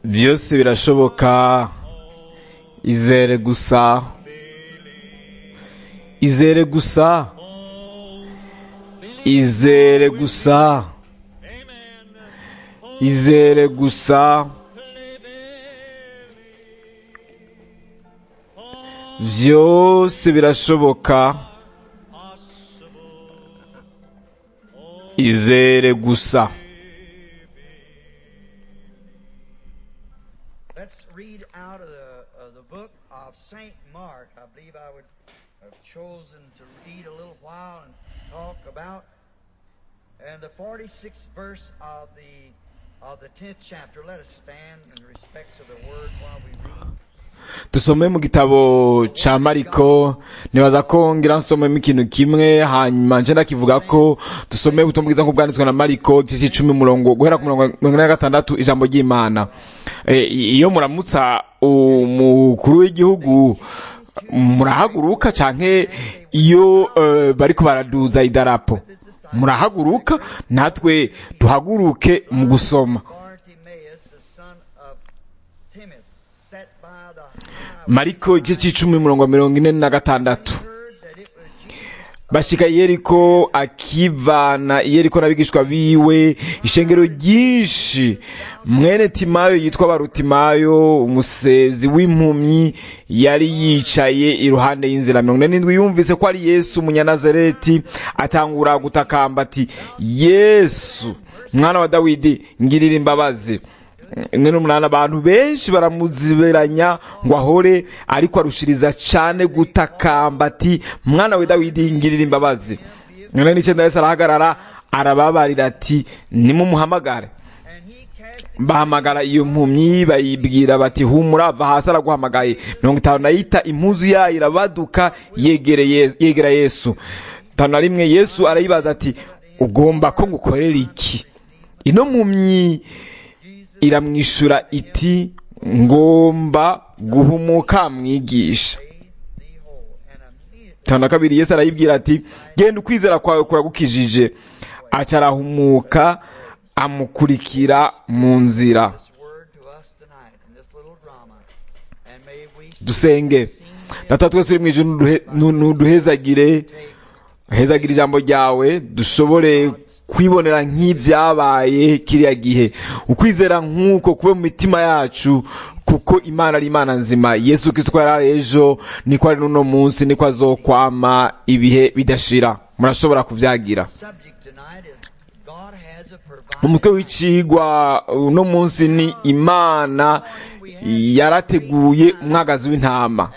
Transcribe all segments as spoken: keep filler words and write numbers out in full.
byose birashoboka. Izere gusa, izere gusa, izere gusa, izere gusa. Byose birashoboka. Izere gusa. Let's read out of the, of the book of Saint Mark. I believe I would have chosen to read a little while and talk about. And the forty-sixth verse of the of the tenth chapter. Let us stand in respect of the word while we read. Dusome mu gitabo ca Mariko. Nibaza ko ngira nsomemo ikintu kimwe hanyuma nje ndakivuga ko dusome ubutumwa bwiza nk'ubwanditswe na Mariko igice cumi umurongo guhera ku mirongo ine na gatandatu ijambo ry'Imana. Iyo muramutsa umukuru w'igihugu murahaguruka canke iyo bariko baraduza idarapo murahaguruka, natwe duhaguruke mu gusoma. Mariko igice c'icumi umurongo mirongo ine na gatandatu. Bashika Yeriko, akivana Yeriko n'abigishwa biwe ishengero ryinshi. Mwene Timayo yitwa Barutimayo, umusezi w'impumyi, yari yicaye iruhande y'inzira. mirongo ine n'indwi yumvise ko ari Yesu umunyanazareti, atangura gutakamba ati, Yesu mwana wa Dawidi, ngirira imbabazi. Mwe n'umunani abantu benshi baramuziberanya ngo ahore, ariko arushiriza cane gutakamba ati, mwana wa Dawidi, ngirira imbabazi. Mwe n'icenda Yesu arahagarara arababarira ati, nimumuhamagare. Bahamagara iyo mpumyi, bayibwira bati, humura, va hasi araguhamagaye. mirongo itanu nayita impuzu yayo irabaduka yegera Yesu. Tanu na rimwe Yesu arayibaza ati, ugomba ko ngukorera iki? Ino mpumyi iramwishura iti, ngomba guhumuka mwigisha. Tanu na kabiri Yesu arayibwira ati, genda ukwizera kwawe kuragukijije. Aca arahumuka amukurikira mu nzira. Dusenge. Data twese uri mw'ijuru, nuduhezagire, hezagire ijambo ryawe dushobore kwibonera nk'ivyabaye kiriya gihe, ukwizera nk'uko kube mu mitima yacu, kuko Imana ari Imana nzima. Yesu Kristo ko yari ejo, niko ari n'uno munsi, niko azokwama ibihe bidashira. Murashobora kuvyagira. Umutwe w'icigwa uno munsi ni Imana yarateguye umwagazi w'intama.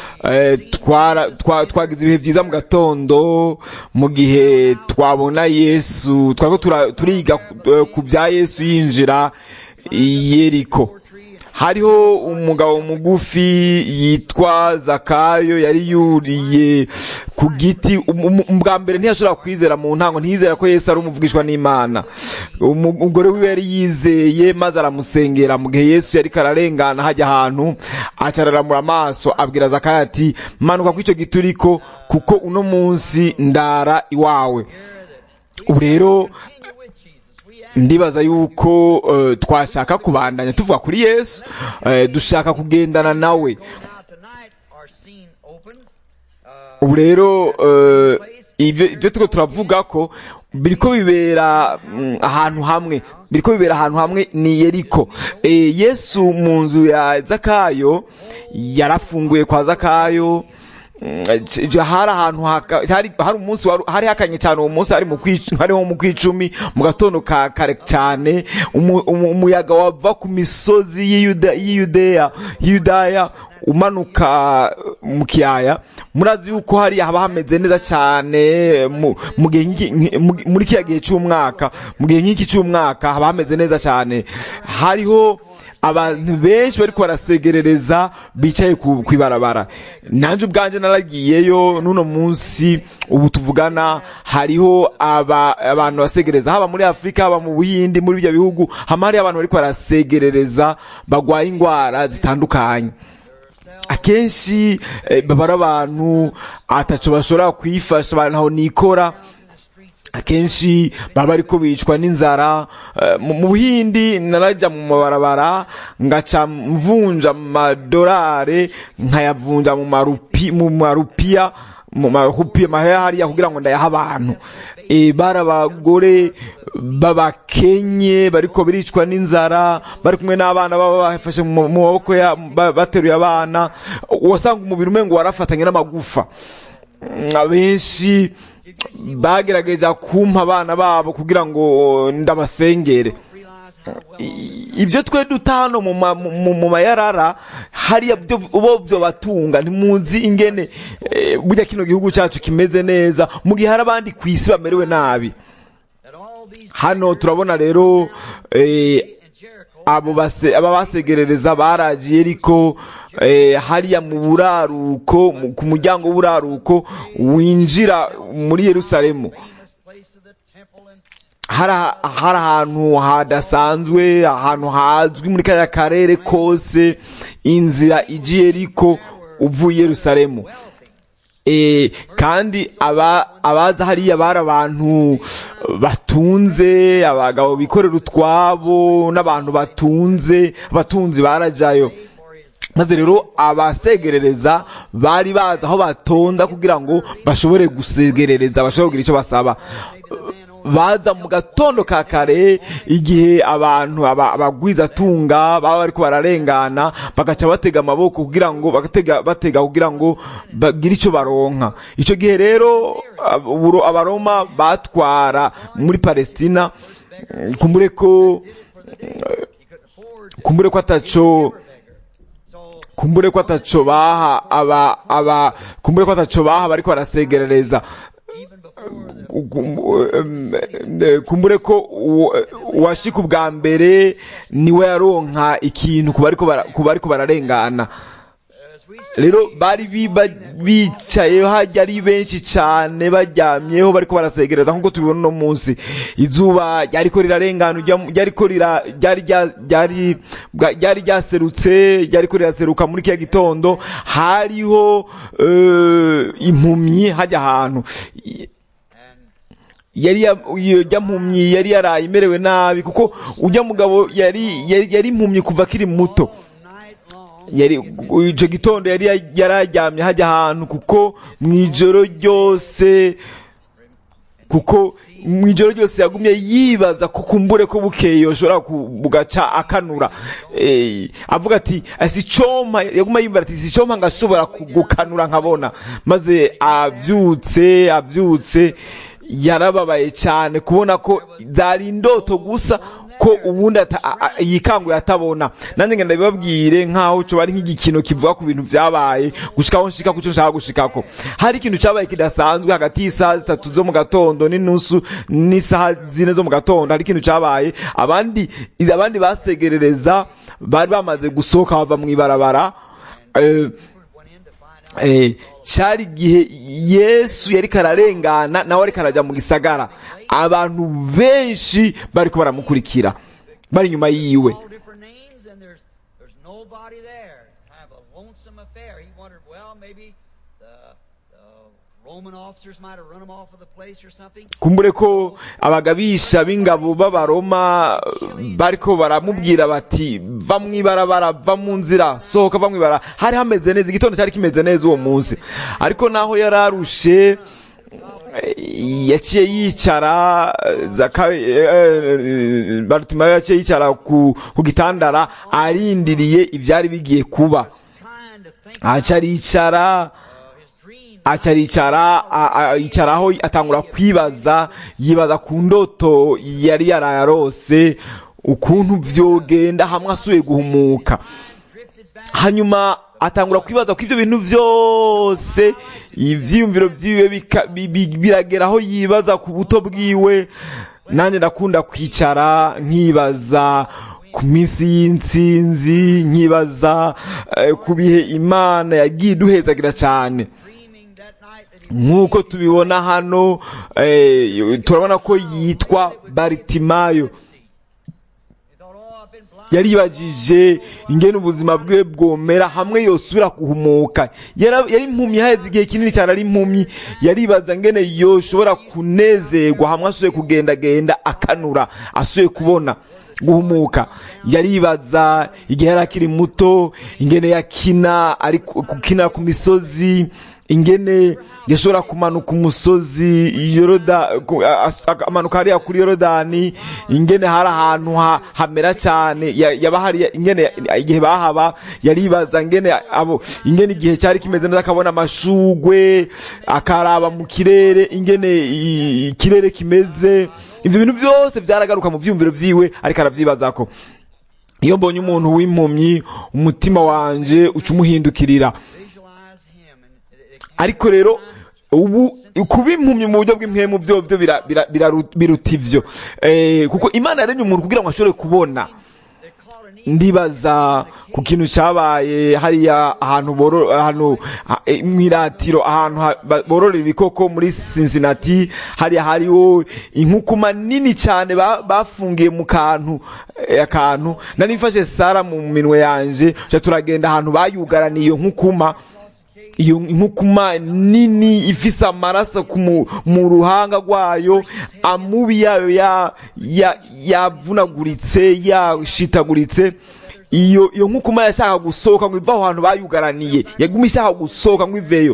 Twagize ibihe byiza mu gatondo mu gihe twabona Yesu, twariko turiga ku bya Yesu yinjira Yeriko. Hariho umugabo mugufi yitwa Zakayo, yari yuriye ku giti. Ubwa mbere ntiyashobora kwizera mu ntango, ntiyizera ko Yesu ari umuvugishwa n'Imana. Umugore wiwe yari yizeye, maze aramusengera. Mu gihe Yesu yari kararengana hajya ahantu, acararamura amaso abwira Zakayo ati, manuka kw'ico giti uriko, kuko uno munsi ndara iwawe. Ubu rero ndibaza yuko uh, twashaka kubandanya tuvuga kuri Yesu, uh, dushaka kugendana nawe. Ubu rero uh, ivyo ivyo tuko turavuga ko biriko bibera mm, ahantu hamwe, biriko bibera ahantu hamwe ni Yeriko. E, Yesu mu nzu ya Zakayo yarafunguye kwa Zakayo. Hari ahantu hari hari umunsi hari hakanye cyane. Uwo munsi hari mu hari mu kwicumi mu gatondo ka kare cyane, umuyaga wava ku misozi y'Iyudeya y'Iyudaya umanuka mu kiyaya. Murazi yuko hari haba hameze neza cyane mu gihe muri kiya gihe cy'umwaka, mu gihe nk'iki cy'umwaka haba hameze neza cyane. Hariho abantu benshi bariko barasegerereza bicaye kwibarabara. Nanje ubwanje naragiyeyo nuno munsi. Ubu tuvugana hariho aba abantu basegereza, haba muri Afrika, haba mu Buhindi, muri bya bihugu hamari abantu bariko barasegerereza bagwaye ingwara zitandukanye. Akenshi eh, babara abantu ataco bashobora kwifasha, abantu aho nikora akenshi baba bariko bicwa n'inzara. mu Buhindi naraja mu mabarabara ngaca mvunja amadolari nkayavunja mu marupi mu marupiya mu marupiya mahera hariya kugira ngo ndayaha abantu. E, bari abagore babakenye bariko biricwa n'inzara bari kumwe n'abana baba bafashe mu maboko bateruye abana, wasanga umubiri umengo warafatanye n'amagufa. Abenshi bagerageje kumpa abana babo kugira ngo ndabasengere. Ibyo twe dutano mu mayarara hariya byo batunga ntimuzi ingene burya kino gihugu cyacu kimeze neza mu gihe hari abandi ku isi bamerewe nabi. Hano turabona rero abo base aba basegerereza baragiye ariko hariya mu buraruko ku muryango w'uburaruko winjira muri Yerusalemu hari ahantu hadasanzwe, ahantu hazwi muri kariya karere kose, inzira igiye ariko uvuye Yerusalemu. E, kandi aba abaza hariya bari abantu batunze, abagabo bikorera utwabo n'abantu batunze, abatunzi barajayo. Maze rero abasegerereza bari baza aho batonda kugira ngo bashobore gusegerereza, bashobore kugira icyo basaba. Baza mu gatondo ka kare igihe abantu abagwiza tunga baba bariko bararengana, bagaca batega amaboko kugira ngo bagatega batega kugira ngo bagire icyo baronka. Ico gihe rero abaroma batwara muri Palestina, kumbure ko kumbure ko ataco kumbure ko ataco baha aba aba kumbure ko ataco baha bariko barasegerereza. Kumbure ko uwashika ubwa mbere niwe yaronka ikintu kuba ariko bararengana. Rero bari bicaye hajya ari benshi cyane baryamyeho bariko barasegereza nkuko tubibona no munsi. Izuba ryariko rirarengana, ryariko ryari ryari ryari ryaserutse, ryariko riraseruka muri kiya gitondo. Hariho impumyi hajya ahantu yari yajya mpumyi, yari yaraye imerewe nabi kuko ujya mugabo yari yari impumyi kuva kiri muto. Yari ico gitondo yari yararyamye hajya ahantu kuko mwijoro ryose kuko mwijoro ryose yagumye yibaza ko kumbure ko bukeye yoshobora kugaca akanura. Eh, avuga ati asi choma, yaguma yibaza ati si choma ngashobora kugukanura nkabona. Maze avyutse avyutse yarababaye cyane kubona ko zari indoto gusa, ko ubundi yikanguye atabona. Nanjye ngenda bibabwire nkaho cyo bari nk'igikino kivuga ku bintu vyabaye gushikaho nshika kuco nshaka gushikako. Hari ikintu cyabaye kidasanzwe hagati y'isaha zitatu zo mu gatondo n'inusu n'isaha zine zo mu gatondo. Hari ikintu cyabaye, abandi abandi basegerereza bari bamaze gusohoka bava mu ibarabara. eh, eh, cyari gihe Yesu yari kararengana nawe ari karaja mu gisagara. Abantu benshi bariko baramukurikira bari nyuma yiwe. Kumbure ko abagabisha b'ingabo b'abaroma bariko baramubwira bati va mwibarabara, va mu nzira, sohoka va mwibara. Hari hameze neza, igitondo cyari kimeze neza uwo munsi, ariko naho yararushe yaciye yicara Bartimayo yaciye yicara ku gitandara arindiriye ivyari bigiye kuba. Acaricara acaricara yicaraho atangura kwibaza, yibaza ku ndoto yari yarayarose ukuntu vyogenda hamwe asuye guhumuka. Hanyuma atangura kwibaza ko ivyo bintu vyose ivyiyumviro vyiwe birageraho yibaza ku buto bwiwe. Nanje ndakunda kwicara nkibaza ku minsi y'intsinzi, nkibaza eh, ku bihe Imana yagiye duhezagira cyane. Nkuko tubibona hano, eh, turabona ko yitwa Bartimayo. yaribajije ingene ubuzima bwe bwomera hamwe yosubira guhumuka. Yara- yari impumyi haheze igihe kinini cyane ari impumyi, yaribaza ngene yoshobora kunezerwa hamwe asuye kugendagenda akanura asuye kubona guhumuka. Yaribaza igihe yari akiri muto ingene yakina ari ku- gukina ku misozi, ingene yashobora kumanuka umusozi Yoroda ku- a- a- amanuka hariya kuri Yorodani, ingene hari ahantu ha- hamera cyane ya- yaba hari ingene igihe bahaba. Yaribaza ngene abo ingene igihe cyari kimeze neza akabona amashugwe akaraba mu kirere ingene i- ikirere kimeze. Ivyo bintu byose byaragaruka mu vyumviro vyiwe ariko aravyibazako. Iyo mbonye umuntu w'impumyi umutima wanje uca umuhindukirira. Visualize him, and it, it can't Ariko rero ubu kuba impumyi mu buryo bw'impwemu byo byo bira- bira- biraru- biruta ivyo. Eh, kuko Imana yaremye umuntu kugira ngo ashobore kubona. they call an eagle. Ndibaza ku kintu cyabaye hariya ahantu boro ahantu ha- eh, mwiratiro ahantu ha- ba- bororera ibikoko muri Cincinnati, hariya hariho inkukuma nini cyane ba- bafungiye mu kantu eh, akantu nari mfashe Sara mu minwe yanje ca turagenda ahantu bayugaraniye iyo nkukuma. Iyo inkukuma nini ifise amaraso ku mu- mu ruhanga rwayo, amubi yayo ya ya yavunaguritse yashitaguritse. Iyo iyo nkukuma yashaka gusohoka ngo iva aho hantu bayugaraniye, yaguma ishaka gusohoka ngo iveyo.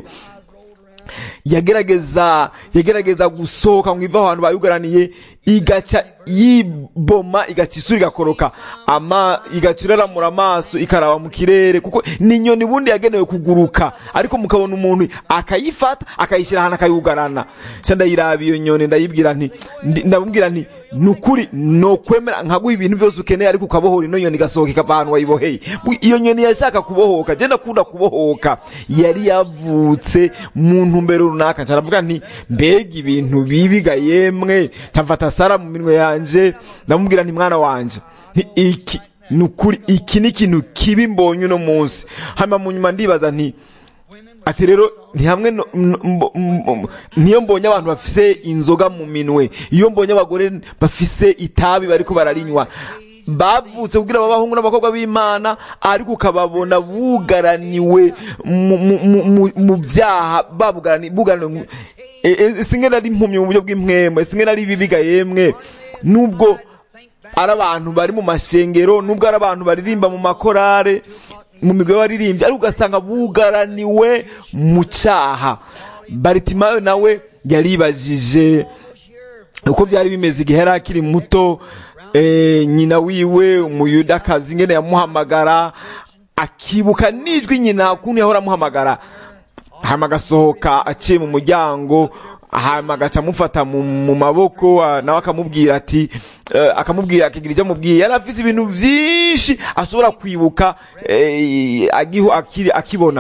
yagerageza yagerageza gusohoka ngo iva aho hantu bayugaraniye, igaca yiboma, igaca isura igakoroka ama igaca iraramura amaso ikaraba mu kirere, kuko ni inyoni ubundi yagenewe kuguruka, ariko mukabona umuntu akayifata akayishyira ahantu akayugarana. Nca ndayiraba iyo nyoni ndayibwira nti ndi- ndamubwira nti nukuri no kwemera nkaguha ibintu byose ukeneye ariko ukabohora ino nyoni igasohoka ikava ahantu wayiboheye. Bu- iyo nyoni yashaka kubohoka, je ndakunda kubohoka, yari yavutse mu ntumbero runaka. Nca ndavuga nti mbega ibintu bibiga yemwe. Nca mfata Sara mu minwe yanje ndamubwira nti mwana wanje nti iki nukuri iki ni ikintu kibi mbonye uno munsi. Hama mu nyuma ndibaza nti ati rero ni hamwe no- no- mbo- mbo- niyo mbonye abantu bafise inzoga mu minwe, iyo mbonye abagore bafise itabi bariko bararinywa, bavutse kugira abahungu n'abakobwa b'Imana ariko ukababona bugaraniwe mu- mu- mu- mu- mu vyaha, babugarani bugaraniwe mu- e- e- singena ari impumyi mu buryo bw'impwemwe, singena ari bibiga yemwe. Nubwo ari abantu bari mu mashengero, nubwo ari abantu baririmba mu makorare mu migwi y'abaririmbyi, ariko ugasanga bugaraniwe mu cyaha. Baritimayo nawe yaribajije uko byari bimeze igihe yari akiri muto, eh, nyina wiwe umuyudakazi ngene yamuhamagara, akibuka n'ijwi nyina ukuntu yahora amuhamagara, hama agasohoka aciye mu muryango, hama agaca amufata mu, mu maboko, ah, nawe akamubwira ati eh, akamubwira akagira icyo amubwiye. Yari afise ibintu vyinshi ashobora kwibuka eh, agiho akiri akibona.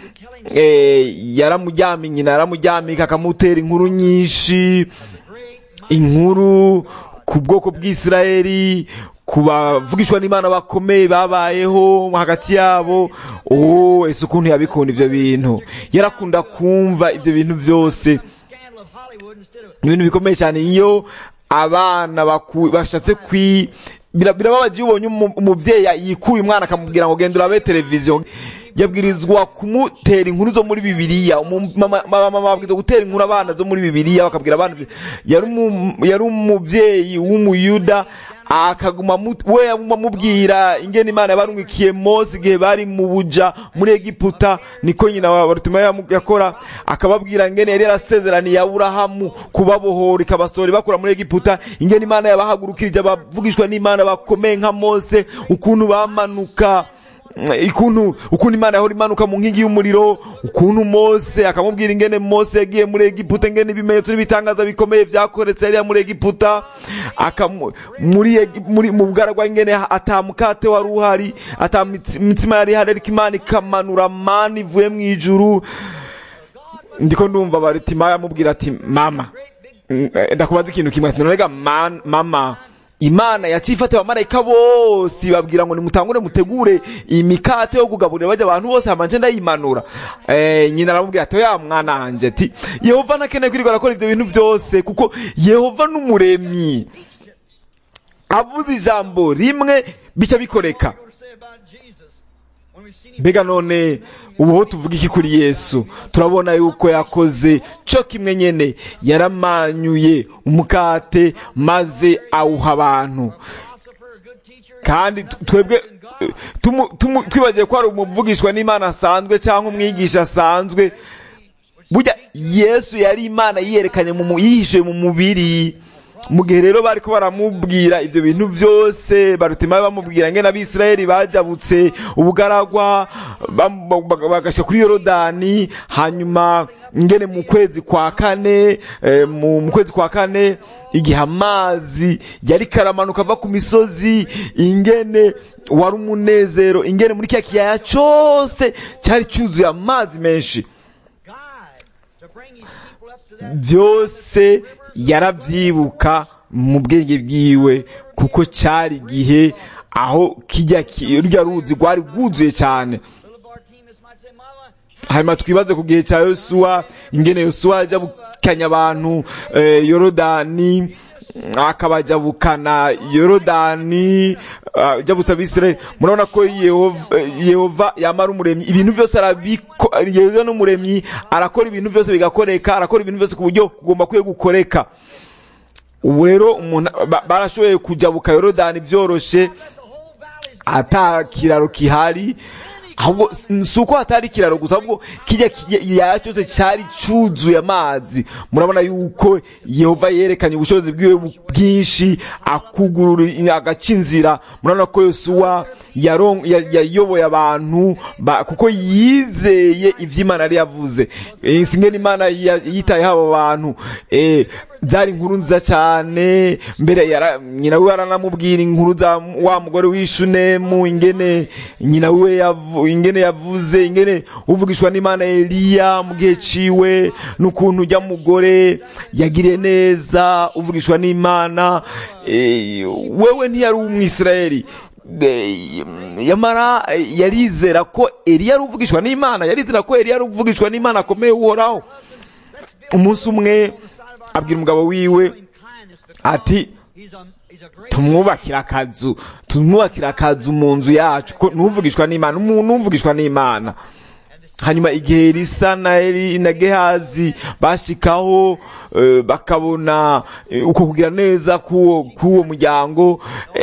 Eh, yaramuryamye, nyina yaramuryamika akamutera inkuru nyinshi, inkuru ku bwoko bw'Isirayeli, ku bavugishwa n'Imana bakomeye babayeho hagati yabo. Oh, ese ukuntu yabikunda ivyo bintu, yarakunda kumva ivyo bintu vyose. Scandal of Hollywood instead of Ibintu bikomeye cyane iyo abana baku- bashatse kwi bira- birababaje iyo ubonye umu- umuvyeyi yikuye umwana akamubwira ngo genda urabe televiziyo. Yabwirizwa kumutera inkuru zo muri Bibiliya. Umu- mama mama babwirizwa gutera inkuru abana zo muri Bibiliya, bakabwira abana. Yari umu- yari umuvyeyi w'umuyuda, akaguma mu- we yaguma amubwira ingene Imana yabarungikiye Mose igihe bari mu buja muri Egiputa, niko nyina wa Barutimayo yamu- yakora, akababwira ingene yari yarasezeraniye Aburahamu kubabohora ikabasohora ibakura muri Egiputa, ingene Imana yabahagurukirije abavugishwa n'Imana bakomeye nka Mose, ukuntu bamanuka, ikuntu ukuntu Imana yahora imanuka mu nkingi y'umuriro, ukuntu Mose akamubwira ingene Mose yagiye muri Egiputa, ingene ibimenyetso n'ibitangaza bikomeye vyakoretse yari muri Egiputa, akamu muri Egi- muri mu bugaragwa ingene atamukate wari uhari, atamitsima yari ihari, ariko Imana ikamanura mani ivuye mu ijuru. Ndiko ndumva Baritimayo amubwira ati mama, mm, ndakubaza ikintu kimwe, ati nonega man- mama, Imana yacifate abamarayika bose babwira ngo nimutangure mutegure imikate yo kugaburira bajya abantu bose, hamanje ndayimanura. Eh, nyina aramubwira ati oya mwana wanje, ati Yehova nakeneye kwirirwa arakora ivyo bintu vyose, kuko Yehova n'umuremyi, avuze ijambo rimwe bica bikoreka. Mbega none ubuho tuvuga iki kuri Yesu? Turabona yuko yakoze cyo kimwe nyene, yaramanyuye umukate maze awuha abantu. Kandi twebwe twibagiye ko ari umuvugishwa n'Imana asanzwe cyangwa umwigisha asanzwe. Burya Yesu yari Imana yiyerekanye mu yihishuye mu mubiri. Mu gihe rero bariko baramubwira ivyo bintu vyose, barutima bamubwira ngene abisirayeli bajabutse ubugaragwa bagasha kuri Yorodani, hanyuma ngene mu kwezi kwa kane eh, mu kwezi kwa kane igihe amazi yari karamanuka ava ku misozi, ingene wari umunezero, ingene muri kya kiyaya cyose cyari cyuzuye amazi menshi. Byose yaravyibuka mu bwenge bwiwe, kuko cyari gihe aho kijya urya ruzi rwari rwuzuye cyane. Hanyuma twibaze ku gihe cya Yosuwa, ingene Yosuwa ajya bukanya abantu eh, Yorodani, akabajabukana Yorodani jabutsa Abisirayeli. Murabona ko Yehova Yehova yamara umuremyi, ibintu byose arabiko. Yehova n'umuremyi arakora ibintu byose bigakoreka, arakora ibintu byose ku buryo kugomba kwiye gukoreka. Ubu rero umuntu barashoboye kujabuka Yorodani byoroshe, ata kiraro kihari. Ahubwo suko hatari kiraro gusa, ahubwo kijya ya cyose cyari cyuzuye amazi. Murabona yuko Yehova yerekanye ubushobozi bwiwe bwinshi, akugurura agacinzira. Murabona ko Yosuwa yayoboye abantu kuko yizeye ivy'Imana yari yavuze. Singene Imana yitaye habo bantu eh zari inkuru nziza cyane. Mbere yara nyina we aranamubwira inkuru za wa mugore w'Ishunemu, ingene nyina we yavu, ingene yavuze, ingene uvugishwa n'Imana Eliya mu gihe ciwe, n'ukuntu ujya mugore yagiriye neza uvugishwa n'Imana. E, wewe ntiyari umwisirayeli, yamara yarizera ko Eliya ari uvugishwa n'Imana, yarizera ko Eliya ari uvugishwa n'Imana akomeye uhoraho. Umunsi umwe abwira umugabo wiwe ati tumwubakira akazu, tumwubakira akazu mu nzu yacu, ko nuvugishwa n'Imana, umuntu uvugishwa n'Imana. Hanyuma igihe Elisa na Eli na Gehazi bashikaho uh, bakabona uh, uko kugira neza kuwo kuwo muryango,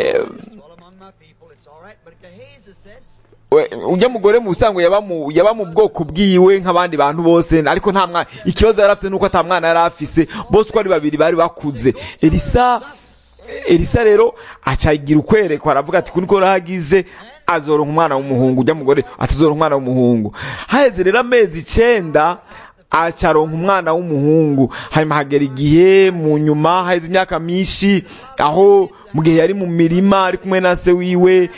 ujya mugore mu busango yaba mu yaba mu bwoko bwiwe nk'abandi bantu bose, ariko nta mwana. Ikibazo yari afite nuko ata mwana yari afise, bose uko ari babiri bari bakuze. Elisa Elisa rero acagira ukwerekwa, aravuga ati kuniko rahagize azoronka umwana w'umuhungu. Ujya mugore atuzoronka umwana w'umuhungu. Haheze rero amezi icenda acaronka umwana w'umuhungu. Hanyuma hagera igihe mu nyuma, haheze imyaka myinshi, aho mu gihe yari mu mirima ari kumwe na se wiwe,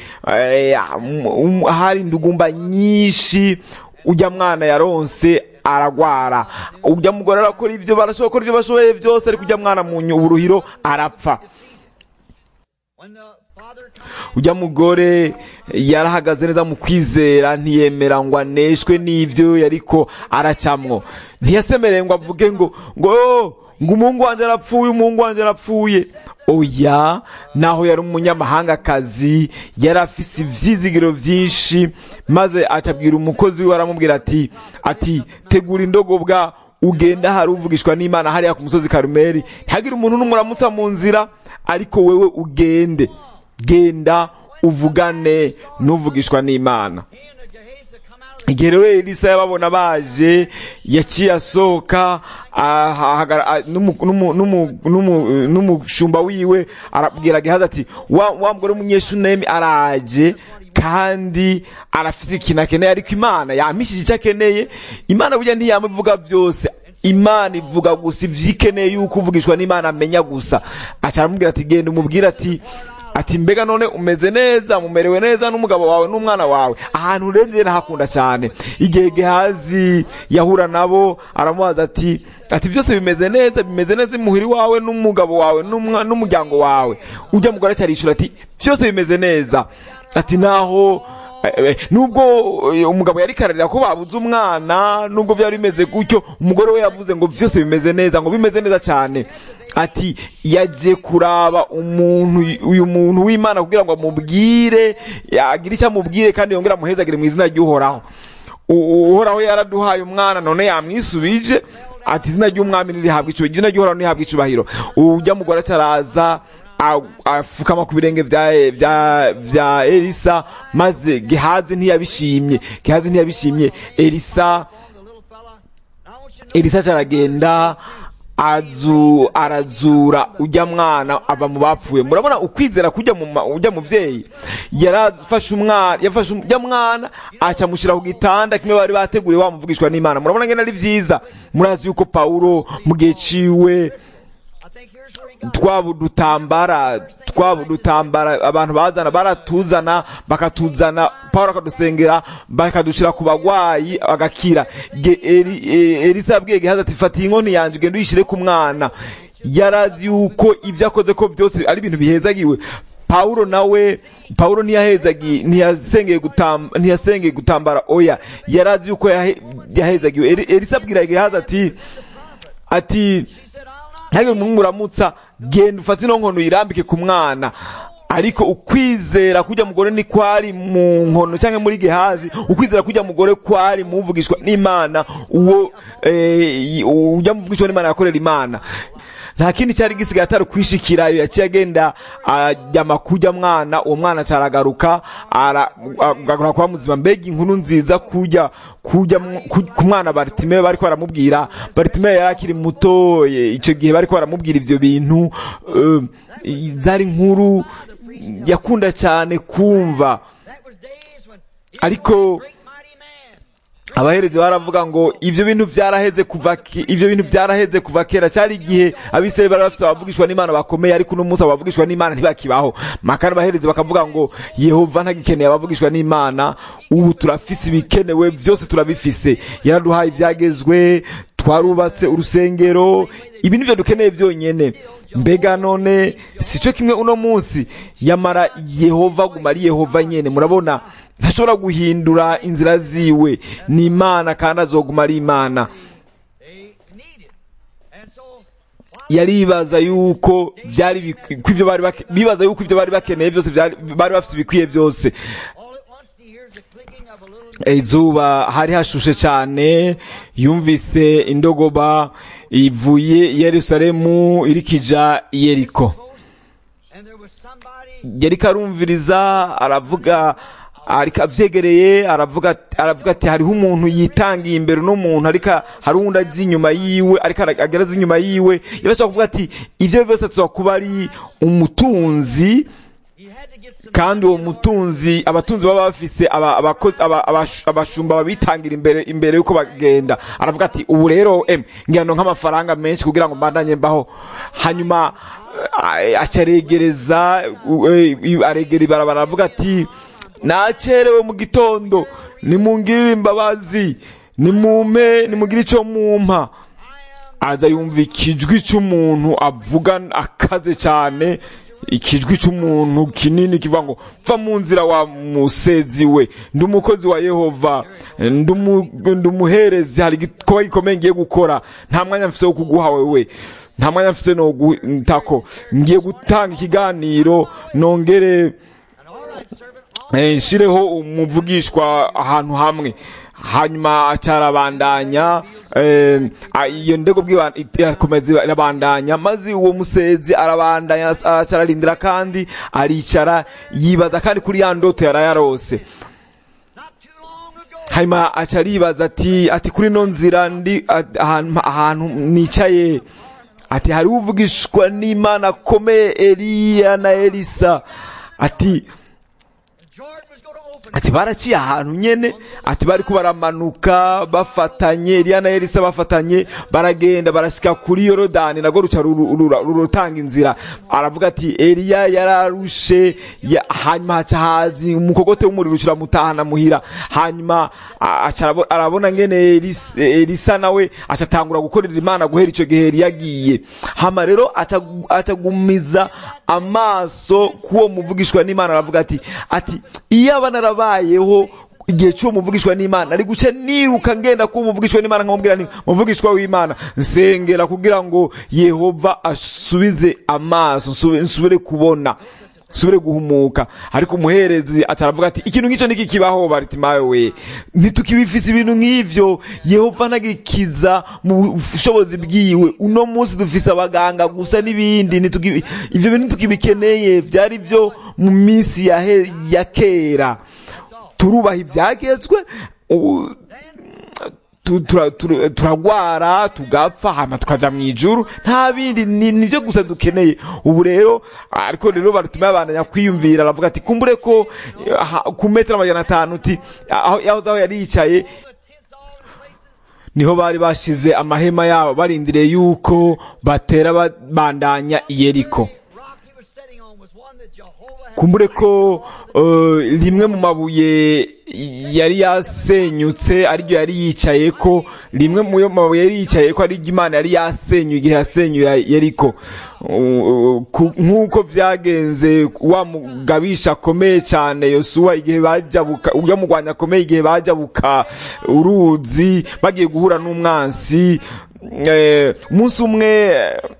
hari indugumba nyinshi, ujya mwana yaronse aragwara. Ujya mugore arakora ivyo barashobora gukora ivyo bashoboye vyose, ariko ujya mwana mu uburuhiro arapfa. Ujya mugore yarahagaze neza mu kwizera, ntiyemera ngo aneshwe n'ivyo yariko aracamwo. Ntiyasemereye ngo avuge ngo ngo ngo umungu wanje arapfuye, umungu wanje arapfuye. Oya, naho yari umunyamahanga kazi, yari afise ivyizigiro vyinshi, maze acabwira umukozi we, aramubwira ati ati tegura indogobwa ugenda hari uvugishwa n'Imana hariya ku musozi Karumeli. Ntihagire umuntu n'umuramutsa mu nzira, ariko wewe ugende, genda uvugane n'uvugishwa n'Imana. Igihe rero Elisa yababona baje, yaciye asohoka n'umushumba wiwe, arabwira Gehazi ati wa mugore w'umunyeshunemi araje kandi arafise ikintu akeneye, ariko Imana yamishije icyo akeneye. Imana burya ntiyamuvuga vyose, Imana ivuga gusa ivyikeneye yuko uvugishwa n'Imana amenya gusa. Aca aramubwira ati genda umubwira ati ati mbega none umeze neza, mumerewe neza n'umugabo wawe n'umwana wawe. Ahantu urenze nahakunda cyane. Igihe Gehazi yahura nabo, aramubaza ati ati byose bimeze neza, bimeze neza muhiri wawe n'umugabo wawe n'umuryango wawe. Ujya mugore cyarishura ati byose bimeze neza. Ati naho nubwo umugabo yari kararira ko babuze umwana, nubwo byari bimeze gutyo, umugore we yavuze ngo byose bimeze neza, ngo bimeze neza cyane. ati yaje kuraba umuntu uyu muntu w'Imana kugira ngo amubwire agire icyo amubwire kandi yongera amuhezagire mu izina ry'uhoraho. Uhoraho yaraduhaye umwana none yamwisubije ati izina ry'umwami nirihabwa icubahiro, izina ry'uhoraho nirihabwa icubahiro. Ujya mugore ataraza afukama ku birenge vya vya vya Elisa, maze Gehazi ntiyabishimye Gehazi ntiyabishimye Elisa Elisa caragenda azu arazura ujya mwana ava mu bapfuye. Murabona ukwizera kujya mu ujya muvyeyi yarafashe umwana yafashe ujya mwana aca mushira ku gitanda kimwe bari bateguye wamuvugishwa n'Imana. Murabona ngene ari vyiza. Murazi yuko Paulo mu gihe ciwe twabudutambara twabudutambara abantu bazana baratuzana bakatuzana Paulo akadusengera bakadushira ku bagwayi agakira. Elisa abwiye Gehazi ati fata inkoni yanje genda uyishire ku mwana. Yarazi yuko ivyo akoze ko byose ari ibintu bihezagiwe. Paulo nawe Paulo ntiyahezagi ntiyasengeye gutamba ntiyasengeye gutambara oya, yarazi yuko yahezagiwe. Elisa abwira Gehazi ati ati ntage muramutsa genda ufate no nkono irambike ku mwana. Ariko ukwizera kujya mugore ni kwari mu nkono cyangwa muri Gehazi, ukwizera kujya mugore kwari muvugishwa n'Imana, uwo eh ujya muvugishwa n'Imana yakorera Imana. Nta kindi cyari gisigaye atari kwishikirayo. Yaciye agenda ajya makujya mwana, uwo mwana caragaruka aragaruka kwa muzima. Mbega inkuru nziza kujya kujya ku mwana Bartimeyo bariko baramubwira. Bartimeyo yarakiri muto ico gihe bariko baramubwira ivyo bintu. Uh, zari inkuru yakunda cyane kumva. Ariko abaherezi baravuga ngo ivyo bintu vyaraheze kuva ivyo bintu vyaraheze kuva kera. Cyari igihe abisirayeli bari bafite abavugishwa n'Imana bakomeye, ariko no Musa abavugishwa n'Imana ntibakibaho. Makana abaherezi bakavuga ngo Yehova ntagikeneye abavugishwa n'Imana, ubu turafise ibikenewe vyose turabifise. Yaraduhaye ivyagezwe, twarubatse urusengero, ibi nivyo dukeneye vyonyene. Mbega none sico kimwe uno munsi, yamara Yehova guma ari Yehova nyene. Murabona ntashobora guhindura inzira ziwe, ni Imana kandi azoguma ari Imana. Yaribaza yuko vyari kwivyo bari bibaza yuko ivyo bari bakeneye vyose bari bafite bikwiye vyose. Izuba hari hashushe cyane, yumvise indogoba ivuye Yerusalemu irikija Yeriko. Yeriko arumviriza, aravuga ariko avyegereye, aravuga aravuga ati hariho umuntu yitangiye imbere no muntu ariko hari undi aje inyuma yiwe ariko ageraza inyuma yiwe. Yarashaka kuvuga ati ivyo byose tuzakuba ari umutunzi, kandi uwo mutunzi abatunzi baba bafise abakozi abashumba babitangira imbere imbere yuko bagenda. Aravuga ati ubu rero em ngendo nk'amafaranga menshi kugira ngo mbandanye mbaho. Hanyuma acaregereza aregera ibarabara, aravuga ati nacerewe mu gitondo, nimungirire imbabazi, nimume nimugire ico mumpa. Aza yumva ikijwi c'umuntu avuga akaze cyane, ikijwi c'umuntu kinini kivuga ngo va mu nzira wa musezi we, ndi umukozi wa Yehova, ndumuherezi, hari gikoba gikomeye ngiye gukora, nta mwanya mfise wo kuguha wewe, nta mwanya mfise no gutako, ngiye gutanga ikiganiro nongere eh nshireho umuvugishwa ahantu hamwe. Hanyuma acarabandanya iyo ndego bw'ibana irakomeza irabandanya, maze uwo musezi arabandanya acararindira kandi aricara yibaza kandi kuri ya ndoto yarayarose. Hanyuma acaribaza ati ati kuri no nzira ndi ahantu nicaye, ati hari uvugishwa n'Imana akomeye Eliya na Elisa. Ati ati baraciye ahantu nyene, ati bari ko baramanuka bafatanye, Eliya na Elisa bafatanye, baragenda barashika kuri Yorodani nago ruca rurutanga inzira. Aravuga ati Eliya yararushe, hanyuma haca hazi umukogote w'umuriro ucira mutahana muhira. Hanyuma arabona ngene Elisa, Elisa nawe acatangura gukorera Imana guhera ico gihe Eliya yagiye. Hama rero atagumiza amaso kuwo muvugishwa n'Imana, aravuga ati ati iyo abana bayeho igihe cy'uwo muvugishwa n'Imana nari guca niruka ngenda ko muvugishwa n'Imana nkamubwira nti muvugishwa w'Imana nsengera kugira ngo Yehova asubize amaso nsubire kubona nsubire guhumuka. Ariko umuherezi ataravuga ati ikintu nk'icyo niki kibaho Baritimayo we, ntitukibifise ibintu nk'ivyo, Yehova ntagikiza mu bushobozi bwiwe, uno munsi dufise abaganga gusa n'ibindi, ivyo bintu tukibikeneye vyari vyo mu minsi ya, ya kera. Turubaha ibyagezwe, turagwara tugapfa hama tukaja mu ijuru, nta bindi, nivyo gusa dukeneye ubu rero. Ariko rero Baritimayo abandanya kwiyumvira, aravuga ati kumbure ko ku metero amajana atanu uti aho yari yicaye niho bari bashize amahema yabo barindiriye yuko batera babandanya i Yeriko. Kumbure ko uh, rimwe mu mabuye yari yasenyutse ariryo yari yicaye ko, rimwe mu mabuye yari yicaye ko ariryo Imana yari yasenyuye igihe yasenyuye Yeriko. Uh, nk'uko vyagenze wa mugabisha akomeye cyane Yosuwa igihe bajabuka, uya mugwanya akomeye igihe bajabuka uruzi bagiye guhura n'umwansi. Eh, umunsi umwe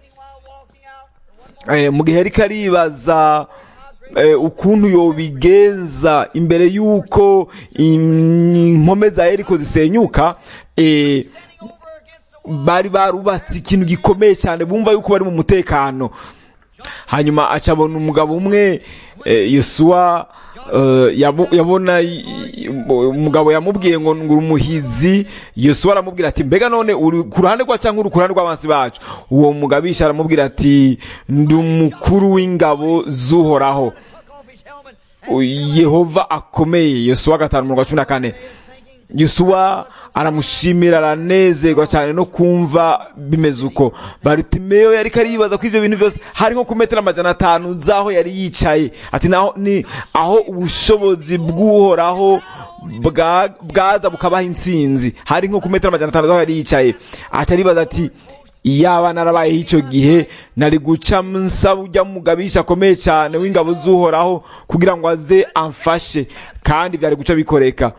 eh, mu gihe yariko aribaza Uh, ukuntu yobigenza imbere yuko impome za Yeriko zisenyuka, eh, bari barubatse ikintu gikomeye cyane bumva yuko bari mu mutekano. Hanyuma acabona umugabo umwe, eh, Yosuwa uh, yabona umugabo yamubwiye ngo ngura umuhizi. Yosuwa aramubwira ati mbega none uri ku ruhande rwa cyangwa uri ku ruhande rw'abansi bacu? Uwo mugabisha aramubwira ati ndi umukuru w'ingabo z'Uhoraho, Yehova akomeye. Yosuwa gatanu mu cumi na kane. Yosuwa aramushimira, aranezerwa cyane no kumva bimeze uko. Baritimayo yari karibaza ko ivyo bintu byose hari nko ku metero amajana atanu zaho yari yicaye, ati naho ni aho ubushobozi bw'Uhoraho bwaza bukabaha intsinzi, hari nko ku metero amajana atanu zaho yari yicaye. Ataribaza ati iyaba narabaye icyo gihe nari guca nsaba ujya mugabisha akomeye cyane w'ingabo z'Uhoraho kugira ngo aze amfashe, kandi byari guca bikoreka.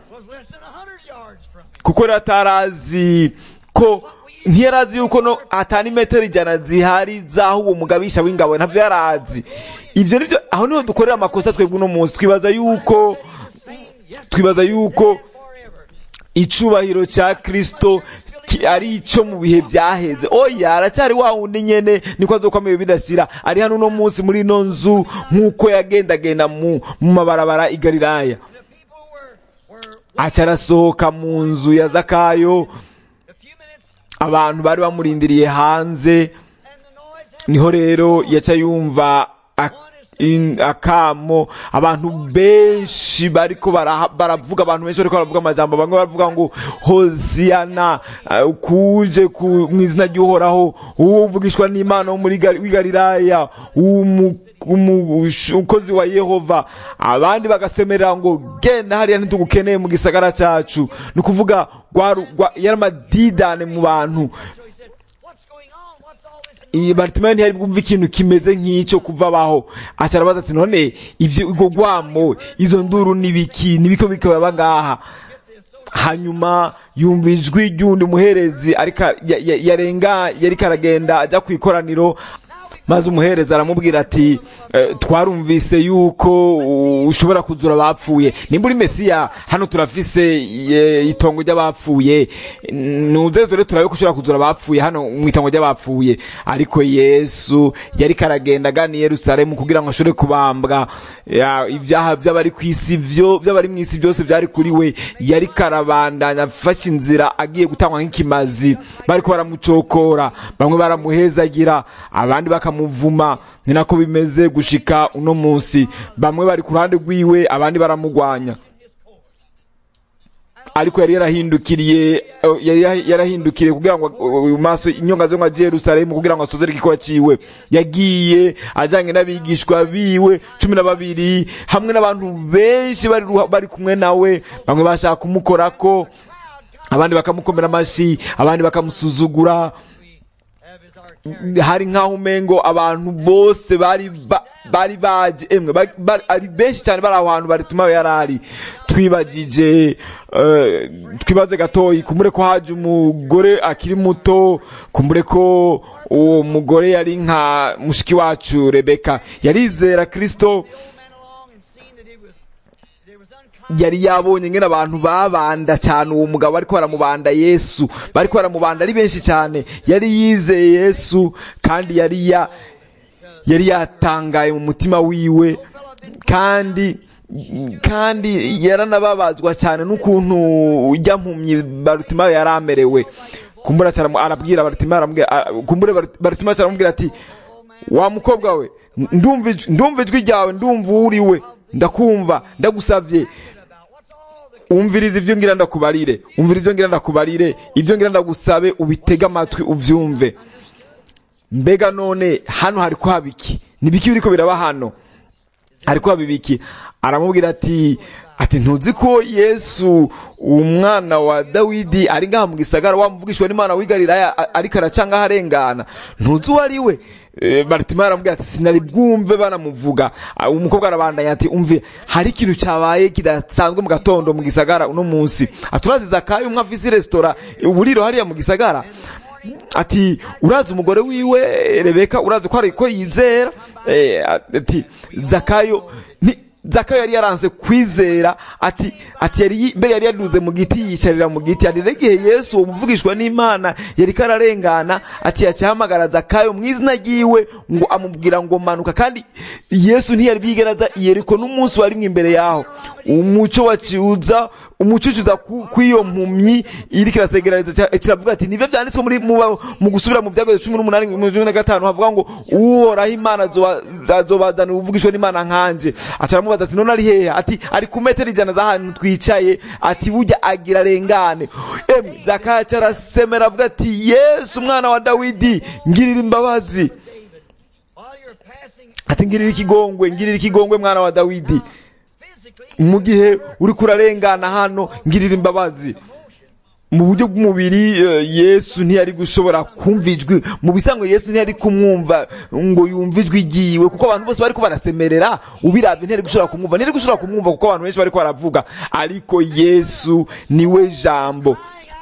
Kuko ratarazi ko ntiyarazi yuko no atani metero ijana zihari zaho uwo mugabisha w'ingabo, ntavyo yarazi. Ivyo nivyo aho niho dukorera amakosa twebwe no munsi, twibaza yuko twibaza yuko icubahiro cya Kristo ari ico mu bihe byaheze. Oya, aracyari wa wundi nyene, niko azokomeye bidashira. Ari hano no munsi muri no nzu nkuko yagendagenda mu mabarabara i Galilaya. Acarasohoka mu nzu ya Zakayo, abantu bari bamurindiriye hanze. Niho rero yaca yumva akamo, abantu benshi bariko baravuga, abantu benshi bariko baravuga amajambo, bamwe baravuga ngo Hoziyana, uh, kuje ku mwizina ry'Uhoraho, uwo uvugishwa n'Imana wo muri Galilaya, umukozi wa Yehova. Abandi bagasemerera ngo genda hariya ntitugukeneye mu gisagara cacu. Ni kuvuga yari amadidane mu bantu. Baritimayo ntiyari bwumva ikintu kimeze nk'icyo kuva baho. Acarabaza ati none ivyo igo gwamo, izo nduru nibiki nibiko bikaba ngaha? Hanyuma yumva ijwi ry'undi muherezi arika yarenga yari karagenda ajya ku ikoraniro, maze umuhereza aramubwira ati e, twarumvise yuko ushobora kuzura abapfuye, nimba uri Mesiya hano turafise e, itongo ry'abapfuye, nuze dore turabe ko ushobora kuzura abapfuye hano mu itongo ry'abapfuye. Ariko Yesu yari karagenda gani Yerusalemu kugira ngo ashobore kubambwa, ibyaha by'abari ku isi byo by'abari mu isi byose byari kuri we. Yari karabandanya afashe inzira agiye gutangwa nk'ikimazi, bariko baramucokora, bamwe baramuhezagira, abandi baka muvuma. Ni nako bimeze gushika uno munsi, bamwe bari ku ruhande rwiwe, abandi baramugwanya. Ariko yari yarahindukiriye yari yarahindukiriye kugira ngo maso inyonga zo nka Yerusalemu kugira ngo asozere igikwa ciwe. Yagiye ajanye n'abigishwa biwe cumi na babiri hamwe n'abantu benshi bari bari kumwe nawe, bamwe bashaka kumukorako, abandi bakamukomera amashi, abandi bakamusuzugura. Hari nkaho umengo abantu bose bari bari baje emwe ba- bari- ari benshi cyane bari aho hantu Baritimayo yari ari. Twibagije eh, twibaze gatoyi kumbure ko haje umugore akiri muto, kumbure ko uwo mugore yari nka mushiki wacu Rebeka yarizera Kristo, yari yabonye ngene abantu babanda cyane uwo mugabo ariko baramubanda Yesu, bariko baramubanda ari benshi cyane, yari yizeye Yesu kandi yari ya yari yatangaye mu mutima wiwe, kandi kandi yaranababazwa cyane n'ukuntu ujya mpumyi Baritimayo yari amerewe. Kumbura cyane arabwira Baritimayo, aramubwira kumbure Baritimayo aramubwira ati wa mukobwa we, ndumva ijwi- ndumva ijwi ryawe, ndumva uri we, ndakumva, ndagusavye umviriza ivyo ngira ndakubarire, umviriza ivyo ngira ndakubarire, ivyo ngira ndagusabe ubitega amatwi uvyumve. Mbega none hano hariko habiki, nibiki biriko biraba hano, hariko habibiki? Aramubwira ati ati ntuzi ko Yesu umwana wa Dawidi ari ngaha mu gisagara, wamuvugishwa n'Imana wigarira ariko aracanga harengana, ntuzi uwo ari we? E, Baritimayo aramubwira ati sinari bwumve banamuvuga. Ah, umukobwa arabandanya ati umve, hari ikintu cyabaye kidasanzwe mu gatondo mu gisagara uno munsi. Aturazi Zakayo umwe afise restaurant uburiro hariya mu gisagara, ati urazi umugore wiwe Rebeka, urazi ko ariko yizera. Eh, ati Zakayo ni Zakayo yari yaranze kwizera, ati ati yari mbere yari yaduze mu giti yicarira mu giti, ari igihe Yesu umuvugishwa n'Imana yari kararengana, ati yacahamagara Zakayo mu izina ryiwe ngo amubwira ngo manuka, kandi Yesu ntiyari bigeraza Yeriko n'umunsi wari mwe imbere yaho. Umuco waciuza umuco ucuza kw'iyo mpumyi iri kirasegereza, kiravuga ati nivyo vyanditswe muri mu, mu gusubira mu vyago cumi n'umunani mu cumi na gatanu havuga ngo uhoraho Imana azobazana uvugishwa n'Imana nkanje. Acaramubaza ati none ari hehe? Ati ari ku metero ijana z'ahantu twicaye, ati burya agira rengane. Emwe Zakayo arasemera avuga ati Yesu umwana wa Dawidi ngirira imbabazi, ati ngirira ikigongwe, ngirira ikigongwe mwana wa Dawidi, mu gihe uri kurarengana hano ngirira imbabazi. Mu buryo bw'umubiri Yesu ntiyari gushobora kumva ijwi, mu bisanzwe Yesu ntiyari kumwumva ngo yumve ijwi ryiwe, kuko abantu bose bariko barasemerera, ubiravye ntiyari gushobora kumwumva, ntiyari gushobora kumwumva kuko abantu benshi bariko baravuga, ariko Yesu niwe jambo.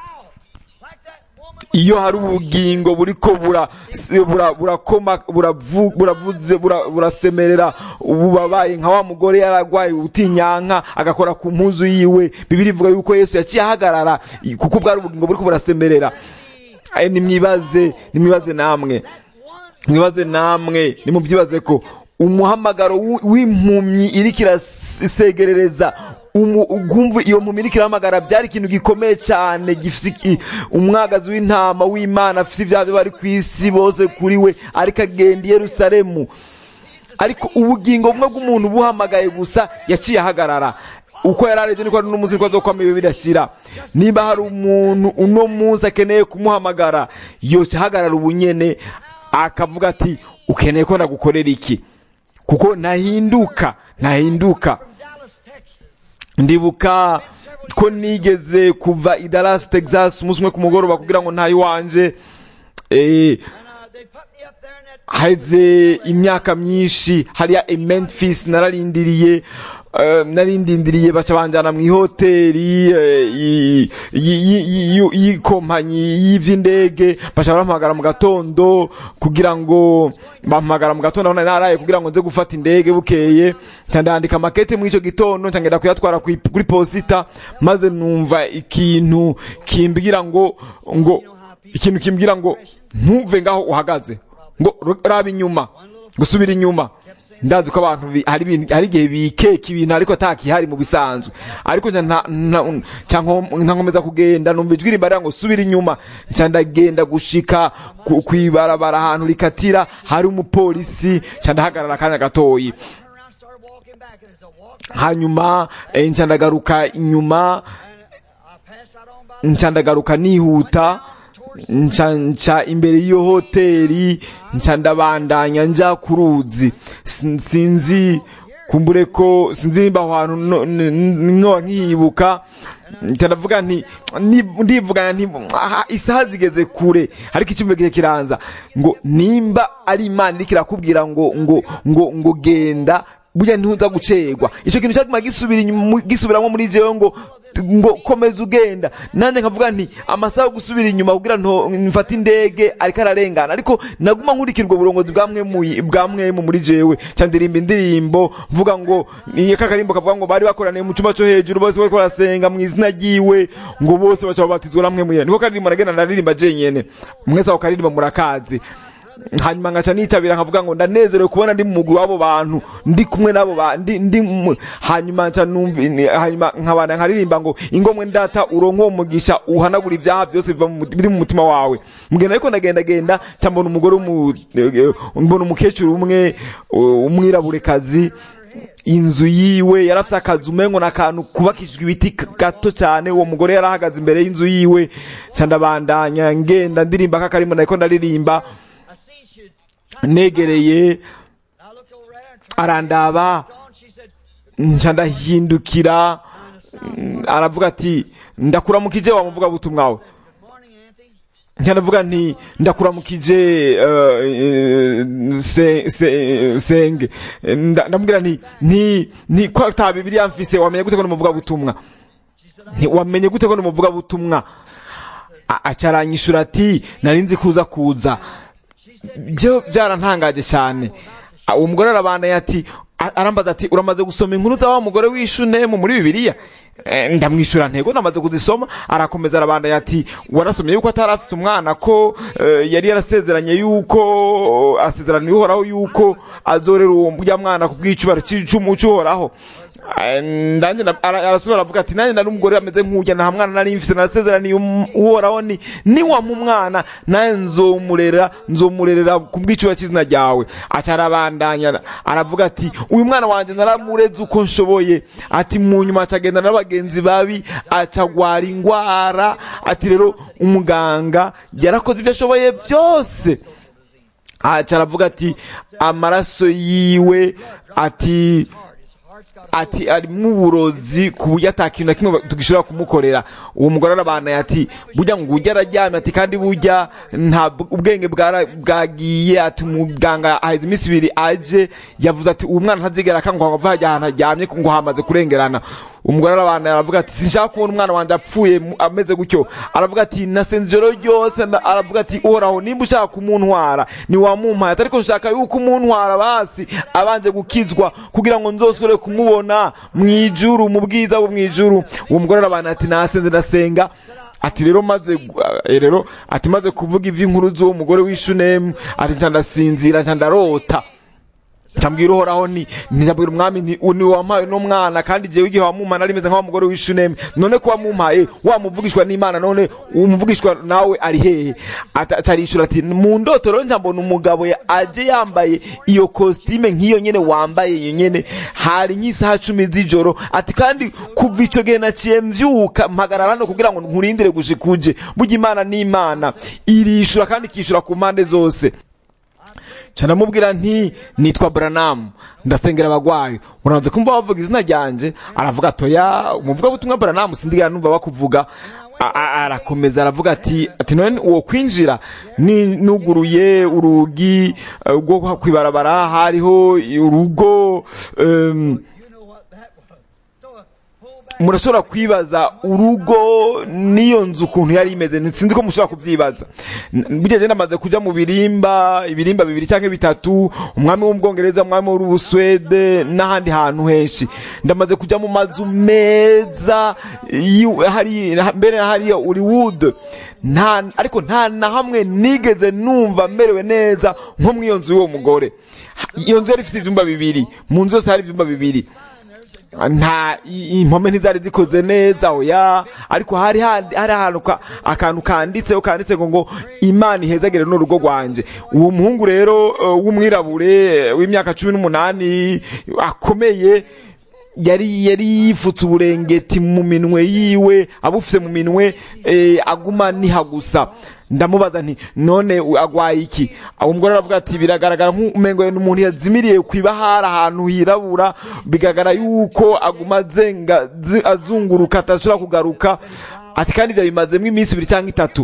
Iyo hari ubugingo buriko bura burakoma buravuze burasemerera ububabaye nka wa mugore yaragwaye utinyanka agakora ku mpuzu yiwe, Bibiri ivuga yuko Yesu yaciye ahagarara kuko bwari ubugingo buriko burasemerera. Nimwibaze nimwibaze namwe mwibaze namwe nimuvyibaze ko umuhamagaro w'impumyi iriko irasegerereza, ugumva iyo mpumyi iriko irahamagara byari ikintu gikomeye cyane, gifise umwagazi w'intama w'Imana afise ibyaha bari ku isi bose kuri we, ariko agenda i Yerusalemu. Ariko ubugingo bumwe bw'umuntu buhamagaye gusa yaciye ahagarara. Uko yarareje niko n'umunsi ko azokwama ibi birashira. Niba hari umuntu uno munsi akeneye kumuhamagara, yoca ahagarara ubunyene akavuga ati ukeneye ko nagukorera iki, kuko nahinduka nahinduka. Ndibuka ko nigeze kuva i Dallas Texas umunsi umwe ku mugoroba kugira ngo ntayi wanje eh haize imyaka myinshi hariya i Memphis, nararindiriye Uh, narindindiriye baca banjana mu ihoteli y'ikompanyi y'ivy'indege, baca bampamagara mu gatondo kugira ngo bampamagara mu gatondo none naraye kugira ngo nze gufata indege bukeye, cyandandika makete mu ico gitondo cyangenda kuyatwara kuri posita, maze numva ikintu kimbwira ngo ngo ikintu kimbwira ngo ntuve ngaho uhagaze, ngo raba inyuma, gusubira inyuma. Ndazi ko abantu hari ibintu hari gihe bikeka ibintu ariko atakihari mu bisanzwe, ariko nta nkomeza kugenda numva ijwi rimbara ngo subira inyuma, nca ndagenda gushika kwibarabara ahantu rikatira hari umupolisi, nca ndahagarara akanya gatoyi, hanyuma nca ndagaruka inyuma, nca ndagaruka nihuta, nca nca imbere y'iyo hoteli, nca ndabandanya nja ku ruzi. Sinzi kumbure ko sinzi nimba aho hantu no- n- no nkiyibuka ndavuga nti ni- ndivugana nti aha, isaha zigeze kure ariko icyumba kihe kiranza ngo nimba ari imana iriko irakubwira ngo ngo ngo ngo genda burya ntuza gucerwa icyo kintu cyatuma gisubira inyuma gisubiramo muri jewe ngo ngo komeza ugenda nanjye nkavuga nti amasaha yo gusubira inyuma kugira nto mfate indege ariko ararengana ariko naguma nkurikirwa uburongozi bwa mwe mu- bwa mwe mu muri jewe cyane ndirimba indirimbo mvuga ngo ni kakarimbo kavuga ngo bari bakoraniye mu cyumba cyo hejuru bose bariko barasenga mu izina ryiwe ngo bose baca babatizwa namwe mu niko karirimbo nagenda naririmba jenyene mwese ako karirimbo murakazi hanyuma ngaca nitabira nkavuga ngo ndanezerewe kubona ndi mu mugwi w'abo bantu ndi kumwe n'abo ba- ndi ndi mu- hanyuma nca numva ni- hanyuma nkabana nkaririmba ngo ingomwe ndata uronka uwo mugisha uhanagura ibyaha byose biva mu- biri mu mutima wawe mugenda ariko ndagenda genda nca mbona umugore w'umu- eh, mbona umukecuru umwe uh, umwiraburekazi inzu yiwe yarafite akazu umengo n'akantu kubakishijwe ibiti k- gato cyane uwo mugore yarahagaze imbere y'inzu yiwe nca ndabandanya ngenda ndirimba kakarimbo nariko ndaririmba I see she negereye I looked over at her, tried arandaba to on. She said, nca ndahindukira mm, aravuga ati ndakuramukije wa muvuga butumwa we "Good morning, Auntie." nca ndavuga nti ndakuramukije eh, eh, se- se- senge Nda- ndamubwira nti nti nti ko ata bibiliya mfise wamenye gute ko numuvuga butumwa nti wamenye gute ko numuvuga butumwa A- acaranyishura ati nari nzi kuza kuza byo byarantangaje cyane Ah, uwo mugore arabandanya ati a- arambaza ati uramaze gusoma inkuru za wa mugore w'ishunemu muri bibiliya Eh, ndamwishura ntego namaze kuzisoma arakomeza arabandanya ati warasomye yuko atari afise umwana ko eh, yari yarasezeranye yuko asezeraniye uhoraho yuko azorera uwo murya mwana ku bw'icubaro cy'icumu cy'uhoraho Eh, ndanje na- ara- arasubira aravuga ati nanjye nari umugore ameze nk'ujya nta mwana nari mfise narasezeraniye um- uhoraho ni niwampa umwana nawe nzomurera nzomurerera ku bw'icubaro cy'izina ryawe aca arabandanya aravuga ati uyu mwana wanje naramureze uko nshoboye ati mu nyuma acagenda n'abagenzi babi acagwara ingwara ati rero umuganga yarakoze ibyo ashoboye byose aca aravuga ati amaraso yiwe ati ati arimo uburozi ku buryo atakintu na kimwe tugishobora kumukorera uwo mugore arabana ati burya ngo ujya araryamye ati kandi burya nta b- ubwenge bwara- bwagiye ati umuganga aheze iminsi ibiri aje yavuze ati uwo mwana ntazigera akanguha ava hajya ahantu aryamye ngo hamaze kurengerana umugore arabana aravuga ati sinshaka kubona umwana wanjye apfuye mu- ameze gutyo aravuga ati nasenze ijoro ryose nda- aravuga ati uhoraho nimba ushaka kumuntwara ntiwamumpaye ariko nshaka yuko umuntwara basi abanje gukizwa kugira ngo nzosore kumubona mu ijuru mu bwiza bwo mu ijuru uwo mugore arabana ati nasenze ndasenga ati rero maze gu- eh, rero ati maze kuvuga ivy'inkuru z'uwo mugore w'ishunemu ati nca ndasinzira nca ndarota cyambwira uhoraho ni ntijabwira umwami nti ni wampaye no mwana kandi jewe igihe wamumpa nari meze nk'awa mugore w'ishunemu none ko wamumpaye wamuvugishwa n'imana none umuvugishwa nawe ari hehe Ata- acarishura ati mu ndoto rero nca mbona umugabo ya- aje yambaye iyo kositime nk'iyo nyene wambaye iyo nyene hari nk'isaha cumi z'ijoro ati kandi kuva ico gihe naciye mvyuka mpagarara hano kugira ngo nkurindire gushikuje burya imana ni imana irishura kandi ikishura ku mpande zose canamubwira nti nitwa Branham ndasengera abagwayi urabanze kumva bavuga izina ryanje aravuga atoya umuvuga butumwa Branham sindigira numva bakuvuga A- a- arakomeza aravuga ati ati none uwo kwinjira ni nuguruye urugi eh, rwo kwibarabara hariho urugo em, You know what that was. So, uh, pull back. murashobora kwibaza urugo n'iyo nzu ukuntu yari imeze sinzi ko mushobora kubyibaza N- burya je ndamaze kuja mu birimba ibirimba bibiri cyangwa bitatu umwami w'ubwongereza umwami w'ubuswede n'ahandi hantu henshi ndamaze kuja mu mazu meza yu- hari mbere hariya Hollywood nta ariko nta na hamwe nigeze numva merewe neza nko mu iyo nzu y'uwo mugore Ha- iyo nzu yari ifite ivyumba bibiri mu nzu yose hari ivyumba bibiri nta i- impome ntizari zikoze neza oya ariko hari handi- hari ahantu ka- akantu kanditseho kanditse ngo ngo imana ihezagire n'urugo rwanje uwo muhungu rero eh, w'umwirabure eh, w'imyaka cumi n'umunani akomeye yari yari yifutse uburengeti mu minwe yiwe abufise mu minwe eh, aguma niha gusa. Ndamubaza nti none agwaye iki? Umugore aravuga ati biragaragara nk'umengo n'umuntu yazimiriye kwibahara ahantu hirabura, bigaragara yuko aguma azenga azunguruka atashobora kugaruka, ati kandi ivyo bimazemo iminsi ibiri cyangwa itatu.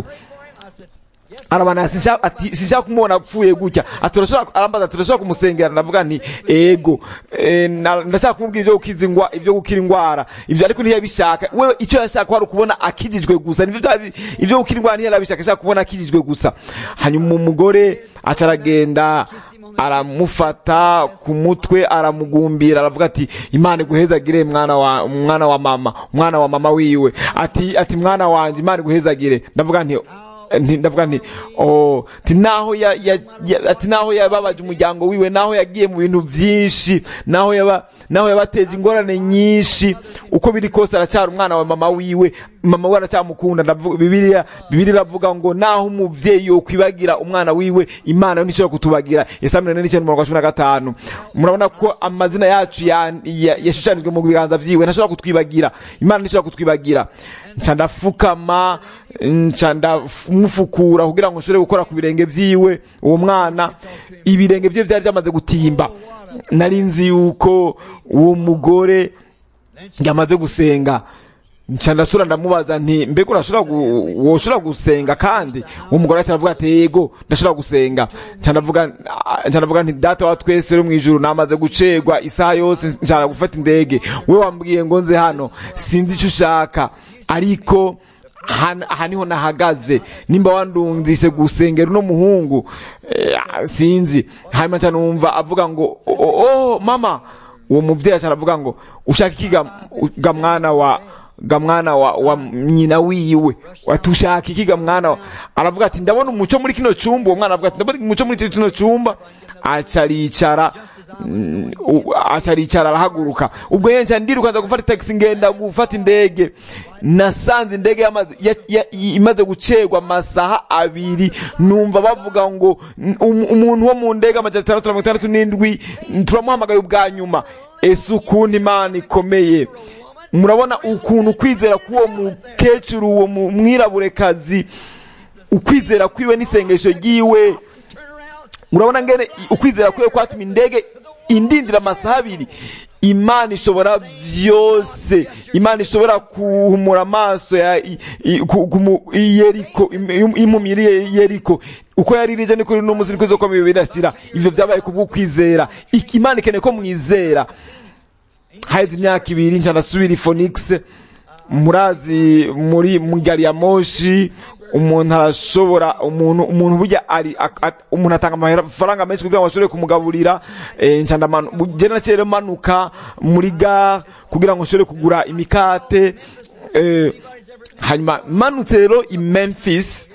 Arabana sinshaka ati sinshaka kumubona apfuye gutya, aturashobora arambaza turashobora kumusengera. Ndavuga nti ego e, ndashaka kumubwira ivyo gukizingwa ivyo gukira ingwara ivyo, ariko ntiyabishaka wewe. Icyo yashaka kwari kubona akijijwe gusa, nivyo ivyo gukira ingwara ntiyarabishaka, ashaka kubona akijijwe gusa. Hanyuma umugore acaragenda aramufata ku mutwe aramugumbira, aravuga ati Imana iguhezagire mwana wa mwana wa mama mwana wa mama wiwe, ati ati mwana wanje Imana iguhezagire. Ndavuga nti ndavuga nti oh tinaho ya, ya, ya tinaho yababaje umuryango wiwe, naho yagiye mu bintu byinshi, naho yaba naho yabateje ingorane nyinshi, uko biri kose aracyari umwana wa mama wiwe, mama we aracyamukunda. Ndavuga Bibiliya Bibiliya iravuga ngo naho umuvyeyi yo kwibagira umwana wiwe, Imana ntishobora kutubagira. Yesaya n'icyenda mirongo cumi na gatanu. Murabona ko amazina yacu yashushanijwe mu biganza vyiwe, ntashobora kutwibagira, Imana ntishobora kutwibagira. Nca ndafukama nca ndamufukura kugira ngo nshobore gukora ku birenge vyiwe. Uwo mwana ibirenge vye vyari byamaze gutimba. Nari nzi yuko uwo mugore yamaze gusenga. Nca ndasura ndamubaza nti mbega urashobora woshobora gusenga? Kandi uwo mugore aravuga ati yego ndashobora gusenga. Nca ndavuga nca ndavuga nti data wa twese uri mu ijuru, namaze gucegwa isaha yose nshaka gufata indege, we wambwiye ngo nze hano, sinzi icyo ushaka, ariko aha niho nahagaze, nimba wandungise gusengera uno muhungu eh, sinzi. Hanyuma cyane numva avuga ngo oh, oh mama. Uwo muvyeyi aravuga ngo ushaka ikiga ga mwana wa ga mwana wa, wa nyina wiwe, watushaka ikiga mwana wa. Aravuga ati ndabona umuco muri kino cyumba. Uwo mwana aravuga ati ndabona umuco muri kino cyumba. Acaricara acaricara arahaguruka. Ubwo yenja ndiruka nza gufata taxi ngenda gufata indege. Nasanze indege yamaze imaze gucegwa amasaha abiri. Numva bavuga ngo umuntu wo mu ndege amajana atandatu na mirongo itandatu n'indwi turamuhamagaye ubwa nyuma. Ese ukuntu Imana ikomeye! Murabona ukuntu kwizera k'uwo mukecuru, uwo mwiraburekazi, ukwizera kwiwe n'isengesho ryiwe. Murabona ngene ukwizera kwiwe kwatuma indege indindira amasaha abiri. Imana ishobora vyose, Imana ishobora kuhumura amaso ya Yeriko, impumyi Yeriko. Uko yaririje niko no muziriko zo kwa bibirashira. Ivyo vyabaye kubw'ukwizera. Imana ikeneye ko mwizera. Haize imyaka ibiri nca ndasubira Phoenix. Murazi muri mu gari ya moshi umuntu arashobora umuntu umuntu burya ari umuntu atanga amafaranga menshi kugira ngo ashobore kumugaburira. eh, nca ndamanu je nakere manuka muri gare kugira ngo ashobore kugura imikate. eh, hanyuma manutse rero i Memphis.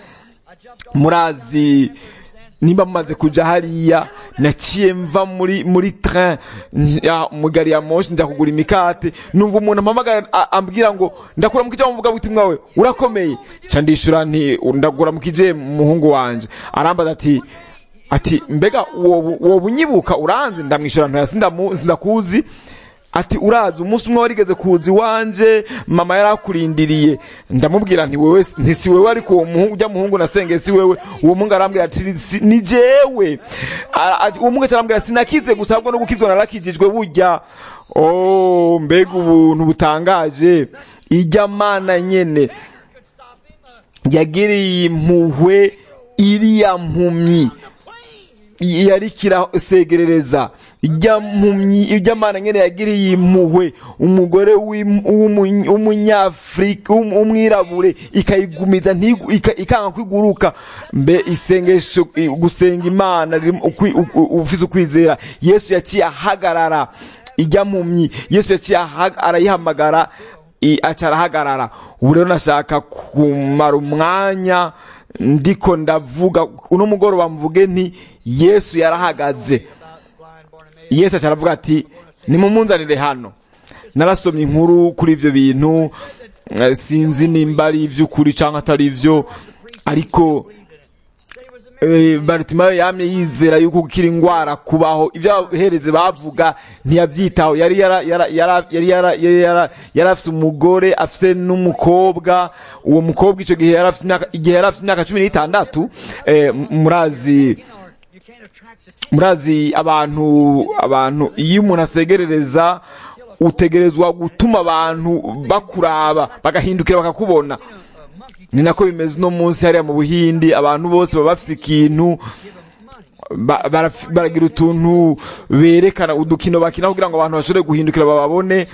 Murazi nimba mumaze kuja hariya, naciye mva muri muri train ya mugari ya moshi nja kugura imikate. Numva umuntu ampamagara ambwira ngo ndakura mukije muvuga buti mwawe urakomeye. Ca ndishura nti ndagura mukije muhungu wanje. Arambaza ati ati mbega wo bunyibuka uranze? Ndamwishura nto yasinda ndakuzi. Ati urazi umunsi umwe warigeze kuzi wanje mama yarakurindiriye. Ndamubwira nti wewe ntisi wewe, ariko uwo muhungu ujya muhungu nasenge si wewe. Uwo mungu arambwira ati ni jewe. Uwo mungu arambwira sinakize gusa ahubwo no gukizwa narakijijwe burya. Oh mbega ubuntu butangaje! Ijya Mana nyene yagiriye impuhwe iriya mpumyi yarikira segerereza. Ijya mpumyi ijya Mana nyene yagiriye impuhwe umugore w'umunyafrika umwirabure, ikayigumiza ikanga kwiguruka. Mbe isengesho gusenga Imana ufise ukwizera. Yesu yaciye ahagarara. Ijya mpumyi Yesu yaciye arayihamagara acarahagarara. Ubu rero nashaka kumara umwanya ndiko ndavuga uno mugoroba mvuge nti Yesu yarahagaze. Yesu aravuga ati nimumunzanire hano. Narasomye inkuru kuri ivyo bintu, sinzi nimba ari ivy'ukuri canke atari ivyo, ariko Bartimayo yamye yizera yuko gukira indwara kubaho, ibyo abaherezi bavuga ntiyabyitaho. yari yari afite umugore afite n'umukobwa. uwo mukobwa icyo gihe yari afite imyaka cumi n'itandatu. murazi murazi abantu abantu iyo umuntu asegerereza utegerezwa gutuma abantu bakuraba bagahindukira bakakubona. ni nako bimeze uno munsi hariya mu Buhindi. abantu bose baba bafite ikintu, baragira utuntu berekana, udukino bakina kugira ngo abantu bashobore guhindukira bababone.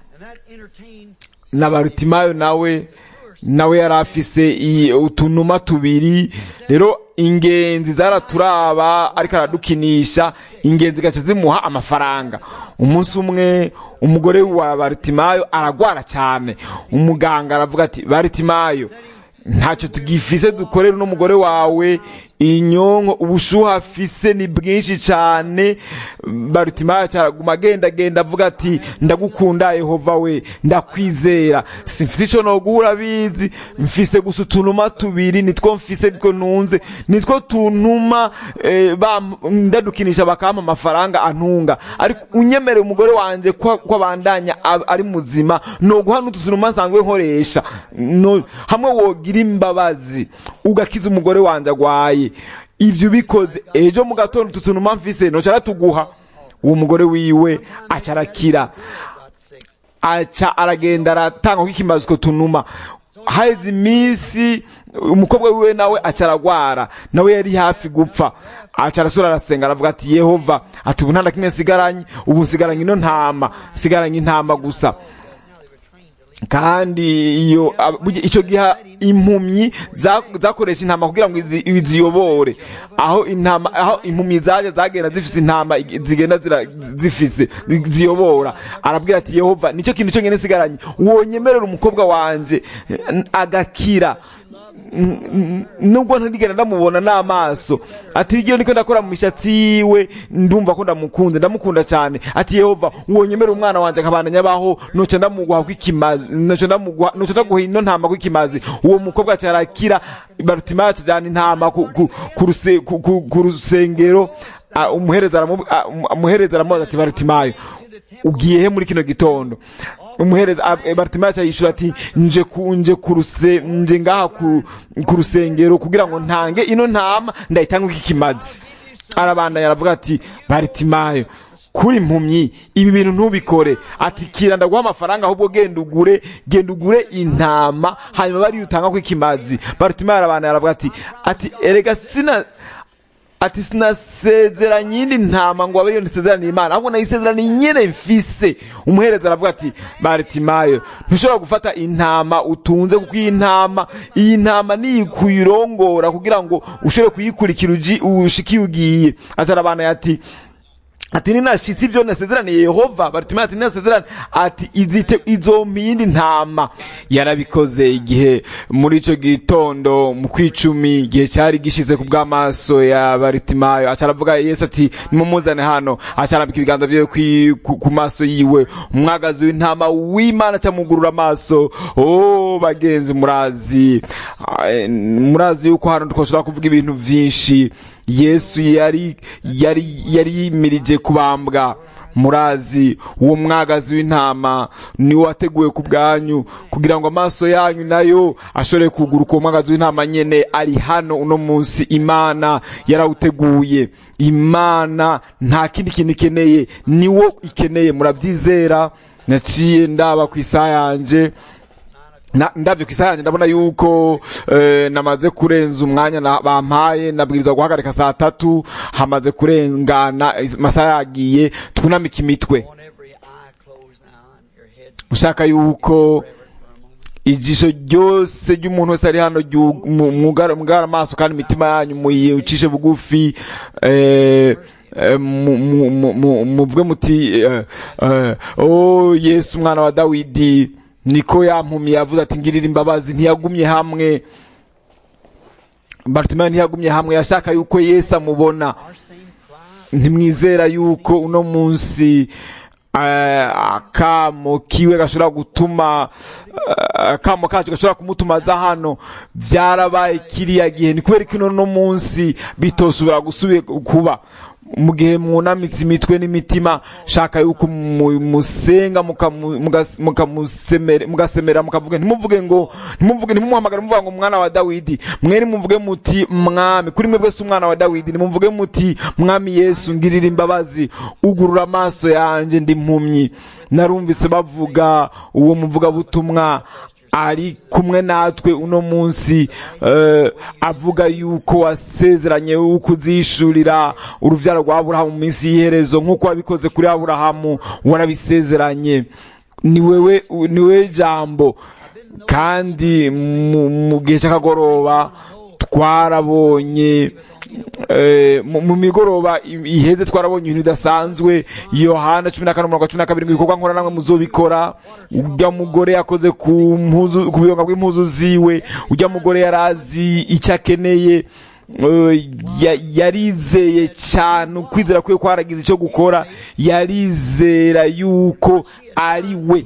na Bartimayo nawe nawe yari afise utunuma tubiri. rero ingenzi zaraturaba ariko aradukinisha, ingenzi gace zimuha amafaranga. umunsi umwe umugore wa Bartimayo aragwara cyane. umuganga aravuga ati, Bartimayo, ntacyo tugifise dukorera uno mugore wawe, inyonko ubushuhe afise ni bwinshi cyane. Bartimayo cyaraguma agenda agenda avuga ati, ndagukunda Yehova we, ndakwizera, simfise ico noguhura bizi, mfise gusa utunuma tubiri, nitwo mfise, nitwo ntunze, nitwo tuntuma eh, ndadukinisha bakampa amafaranga antunga. ariko unyemere umugore wanje ko abandanya ari muzima, noguha n'utunuma nsanzwe nkoresha, no hamwe wogira imbabazi ugakiza umugore wanje agwaye. Ivyo bikoze ejo mu gatondo tutunuma mfise no cara tuguha. uwo mugore wiwe acarakira, aca aragenda aratanga k'ikimazi ko tunuma. haheze iminsi umukobwa wiwe nawe acaragwara, nawe yari hafi gupfa. aca arasura arasenga aravuga ati, Yehova, ati ubu nta na kimwe nsigaranye, ubu nsigaranye ino ntama, nsigaranye intama gusa. kandi iyo icyo gihe impumyi zakoresha intama kugira ngo ziyobore. aho intama aho impumyi zaje zagenda zifise intama zigenda zifise ziyobora. arabwira ati, Yehova, nicyo kintu cyo ngene sigaranye, wonyemerera umukobwa wanje agakira, nubwo ntarigera ndamubona n'amaso. ati, igihe niko ndakora mu mishatsi yiwe, ndumva ko ndamukunze, ndamukunda cyane. ati, Yehova, wonyemera umwana wanje akabandanya abaho, noca ndamuguha kw'ikimazi, noca ndamuguha noca ndaguha ino ntama kw'ikimazi. uwo mukobwa acarakira. Bartimayo acajana intama ku rusengero. umuhereza aramubaza ati, Bartimayo, ugiye he muri kino gitondo? umuhereza Bartimayo yishura ati, nje kunje kuruse nje ngaha ku rusengero kugira ngo ntange ino ntama, ndayitanga k'ikimazi. arabanda yaravuga ati, Bartimayo, kuri impumyi ibi bintu ntubikore. ati, kira ndaguha amafaranga, ahubwo genda ugure genda ugure intama, hanyuma bari utanga k'ikimazi. Bartimayo arabanda yaravuga ati ati erega sina ati sinasezeranye iyindi ntama ngo abe yondisezeraniye Imana, ahubwo nayisezeraniye nyene mfise. umuhereza aravuga ati, Bartimayo, ntushobora gufata intama utunze, kuko iyi ntama iyi ntama niyi kuyirongora kugira ngo ushobore kuyikurikira ushiki ugiye. atarabana ati ati ninashitse ibyo nasezeraniye Yehova. Bartimayo ati ninasezerane, ati izite izomiyindi ntama. yarabikoze igihe muri ico gitondo mu kwicumi, igihe cyari gishize ku bw'amaso ya Bartimayo. acaravuga Yesu ati, nimumuzane hano. acarambika ibiganza vyiwe ku maso yiwe. umwagazi w'intama w'Imana camugurura amaso. oh bagenzi, murazi murazi yuko hano twoshobora kuvuga ibintu vyinshi. Yesu yari yari yari yimirije kubambwa. murazi uwo mwagazi w'intama ni wateguwe ku bwanyu kugira ngo amaso yanyu nayo ashobore kuguruka. uwo mwagazi w'intama nyene ari hano uno munsi. Imana yarawuteguye. Imana nta kindi kintu ikeneye, niwo ikeneye. muravyizera? naciye ndaba ku isaha yanje na ndavyo kisanje ndabona yuko eh, namaze kurenza umwanya na bampaye. nabwirizwa guhagarika saa tatu, hamaze kurengana masaha yagiye. twunamika imitwe. ushaka yuko ijisho ryose ry'umuntu wese ari hano mugara amaso kandi imitima yanyu muyicishe bugufi. eh, muvuge muti oh Yesu umwana wa Dawidi, niko yampumye yavuze ati, ngirira imbabazi. ntiyagumye hamwe. Bartimayo ntiyagumye hamwe, yashaka yuko Yesu amubona. ntimwizera yuko uno munsi akamo kiwe gashobora gutuma akamo kacu gashobora kumutuma aza hano byarabaye kiriya gihe. Ni kubera ko no munsi bitosubira gusubira kuba. Mu gihe munamitse imitwe n'imitima, shaka yuko musenga mugasemera mukavuga, ntimuvuge ngo ntimuvuge ntimumuhamagare muvuga ngo umwana wa Dawidi, mwene muvuge muti mwami, kuri mwebwe si umwana wa Dawidi, nimuvuge muti mwami Yesu ngirira imbabazi, ugurura amaso yanje ndi impumyi. Narumvise bavuga uwo muvuga butumwa ari kumwe natwe uno munsi, uh, avuga yuko wasezeranye yuko uzishurira uruvyaro rwa Aburahamu mu minsi y'iherezo nk'uko wabikoze kuri Aburahamu, warabisezeranye. Ni wewe ni wewe jambo. Kandi mu gihe cy'akagoroba twarabonye mu migoroba iheze twarabonye ibintu bidasanzwe. Yohana cumi na kane umurongo wa cumi na kabiri, ibikorwa nkora namwe muzobikora. Ujya mugore yakoze ku mpuzu, ku biyonga bw'impuzu ziwe. Ujya mugore yarazi icyo akeneye, yarizeye cyane, ukwizera kwe kwaragize icyo gukora, yarizera yuko ari we.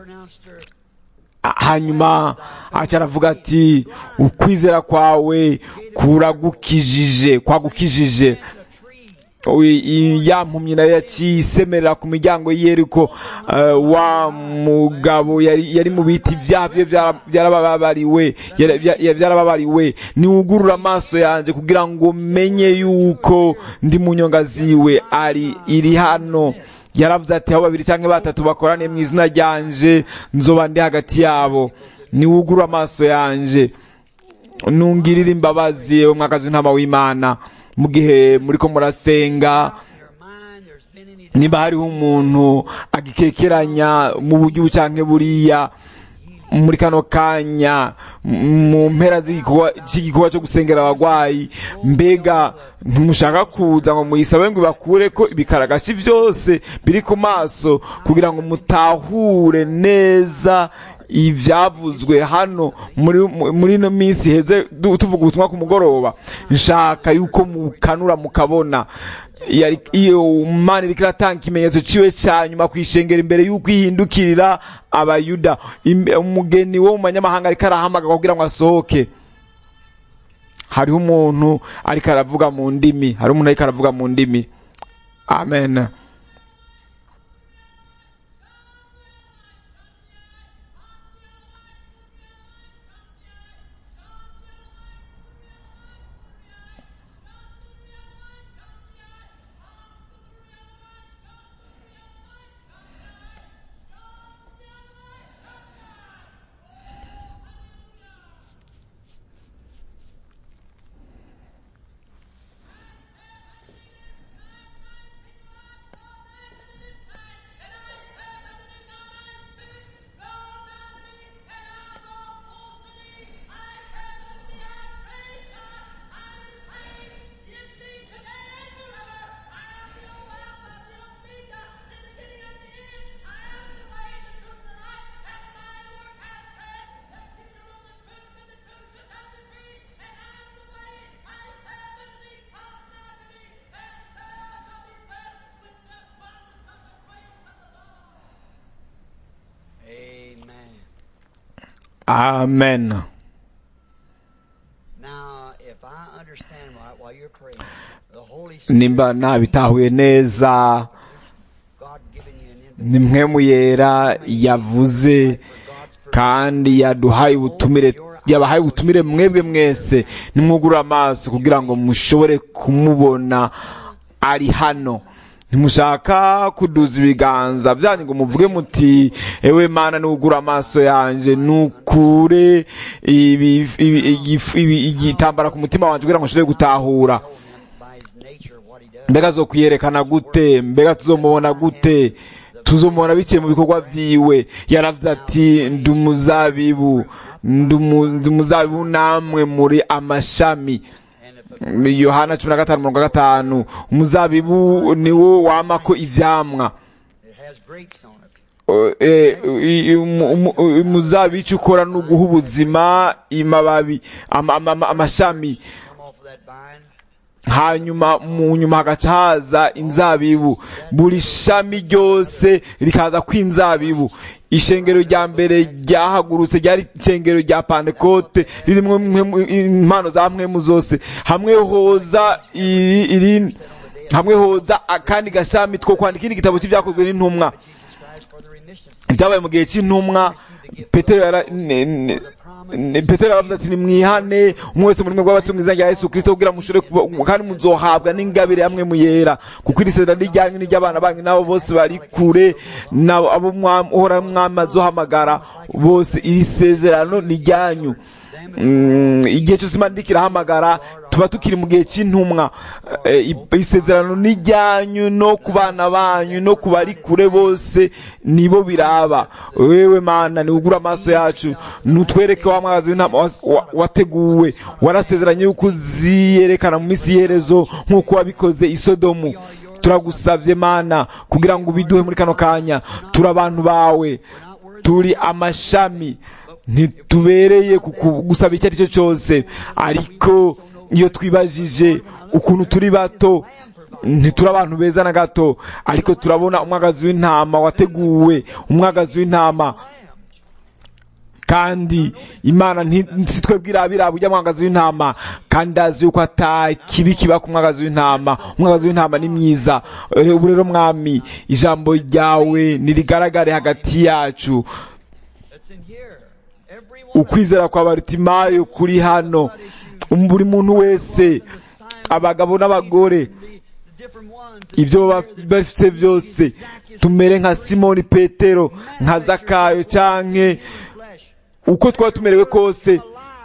Hanyuma acaravuga ati ukwizera kwawe kuragukijije kwagukijije. Yampumye nayo yacisemerera ku miryango y'Yeriko. Uh, wa mugabo yari, yari mu biti vyavye vyarababariwe vyarababariwe. Niwugurura amaso yanje kugira ngo menye yuko ndi mu nyonga ziwe ari iri hano. Yaravuze ati aho babiri cyangwa batatu bakorane mu izina ryanje nzoba ndi hagati yabo. Niwugurura amaso yanje nungirira imbabazi umwakazi w'intama w'Imana. Mu gihe muriko murasenga, niba hariho umuntu agikekeranya mu buryo bucanke buriya muri kano kanya mu mpera z'igikorwa cyo gusengera abagwayi, mbega ntumushaka kuza ngo muyisabe ngo bakure ko ibikaragashi byose biri ku maso kugira ngo mutahure neza ivyavuzwe hano muri muri no minsi heze tuvuga ubutumwa ku mugoroba. Nshaka yuko mukanura mukabona yari iyo Imana iriko iratanga ikimenyetso ciwe cyanyuma kwishengera imbere yuko ihindukirira abayuda. Umugeni wo mu manyamahanga ariko arahamaga kugira ngo asohoke. Hariho umuntu ariko aravuga mu ndimi, hari umuntu ariko aravuga mu ndimi. Amen. Amen. Now, if I understand right while you're praying, the Holy Nimba nabitahuye neza, ni mpwemu yera yavuze kandi yaduhaye ubutumire, yabahaye ubutumire mwebwe mwese. Nimwugurura amaso kugira ngo mushobore kumubona ari hano. Ntimushaka kuduza ibiganza byanyu ngo muvuge muti ewe Mana nugura amaso yanje nukure igitambara ku mutima wanje kugira ngo nshobore gutahura. Mbega zo kuyerekana gute? Mbega tuzomubona gute? Tuzomubona biciye mu bikorwa vyiwe. Yaravuze ati ndumuzabibu ndumuzabibu namwe muri amashami. Yohana cumi na gatanu umurongo wa gatanu. Umuzabibu niwo wamako ivyamwa. Umuzabibu icyo ukora ni uguha ubuzima amababi amashami. hanyuma mu nyuma hagaca haza inzabibu, buri shami ryose rikaza kw'inzabibu. Ishengero rya mbere ryahagurutse ryari ishengero rya Pentekote ririmo impano za mpwemu zose, hamwe hoza iri, iri hamwe hoza akandi gashami two kwandika ikindi gitabo cy'ibyakozwe n'intumwa. Byabaye mu gihe cy'intumwa, Petero yara Petero aravuze ati nimwihane umwe wese muri mwe bw'abatumwa izina rya Yesu Kristo kugira mushore kandi muzohabwa n'ingabire hamwe muyera, kuko iri sezerano rijyanye n'iry'abana banyu nabo bose bari kure abo uhora mwami azohamagara bose. Iri sezerano ni ryanyu. Igihe cyose Imana iriko irahamagara tuba tukiri mu gihe cy'intumwa. Isezerano ni ryanyu no ku bana banyu no ku bari kure bose nibo biraba. Wewe Mana niwugura amaso yacu, nutwereke wa mwagazi w'intama wateguwe, warasezeranye yuko uziyerekana mu minsi y'iherezo nk'uko wabikoze i Sodomu. Turagusavye Mana kugira ngo ubiduhe muri kano kanya. Turi abantu bawe, turi amashami, ntitubereye gusaba icyo ari cyo cyose, ariko iyo twibajije ukuntu turi bato, ntituri abantu beza na gato, ariko turabona umwagazi w'intama wateguwe, umwagazi w'intama. Kandi Imana si twebwe irabiraba ujya mwagazi w'intama, kandi azi yuko ata kibi kiba ku mwagazi w'intama. Umwagazi w'intama ni mwiza. Ubu rero Mwami, ijambo ryawe nirigaragare hagati yacu. Ukwizera kwa Barutimayo kuri hano, buri muntu wese, abagabo n'abagore, ibyo bafite byose, tumere nka Simoni Petero, nka Zakayo, canke uko twaba tumerewe kose,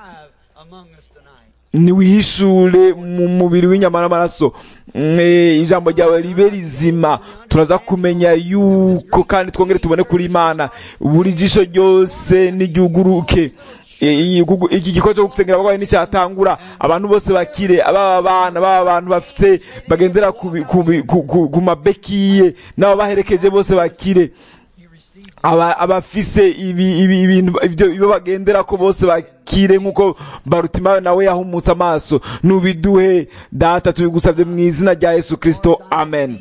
niwihishure mu mubiri w'inyama n'amaraso. Ijambo ryawe ribe rizima, turaza kumenya yuko kandi twongere tubone kuri Imana. Buri jisho ryose niryuguruke, iki gikorwa cyo gusengera abarwayi n'icyatangura, abantu bose bakire, ababa abana, ababa abantu bafite bagendera ku mabekiye n'abo baherekeje bose bakire, abafise ibintu ibyo bagendera ko bose bakire nk'uko Barutimayo nawe yahumutse amaso. Nubiduhe Data, tubigusabye mu izina rya Yesu Kristo, amen.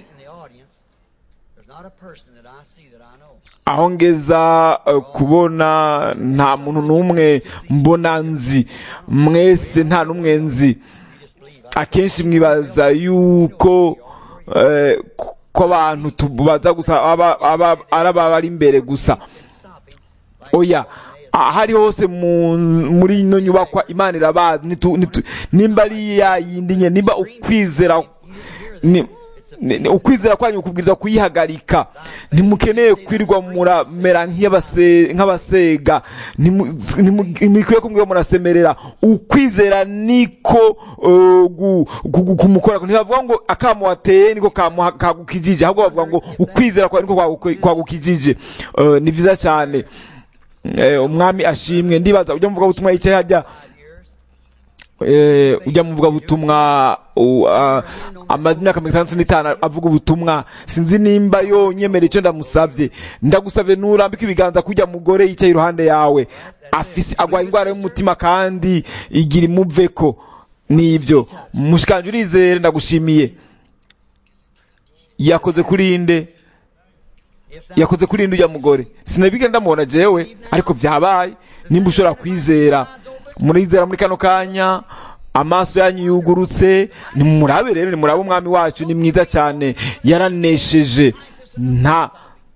Aho ngeza kubona nta muntu n'umwe mbona nzi, mwese nta n'umwe nzi. Akenshi mwibaza yuko ko abantu tubaza gusa araba bari imbere gusa. Oya, ahari hose muri ino nyubakwa Imana irabazi. Nimba ari ya yindi nye, nimba ukwizera ukwizera kwanyu kubwiza kuyihagarika, ntimukeneye kwirirwa muramera nk'abasega, ntimukwiye kumwiye murasemerera. Ukwizera niko kumukora. Ntibavuga ngo akamo wateye niko kagukijije, ahubwo bavuga ngo ukwizera kwawe niko kwagukijije. Ni vyiza cyane. Umwami ashimwe. Ndibaza ujya muvuga butumwa yicaye hajya, ujya muvuga butumwa amazi imyaka mirongo itandatu n'itanu avuga ubutumwa. Sinzi nimba yo nyemera icyo ndamusavye. Ndagusavye nurambika ibiganza kujya mugore yicaye iruhande yawe, afise agwaye indwara y'umutima kandi igira imuveko. Nibyo mushikanje, urizere. Ndagushimiye. Yakoze kuri inde? Yakoze kuri inde ujya mugore? Sinabige ndamubona jewe, ariko vyabaye. Nimba ushobora kwizera, murizera muri kano kanya, amaso yanyu yugurutse, nimurabe rero, nimurabe umwami wacu ni mwiza cyane, yaranesheje. Nta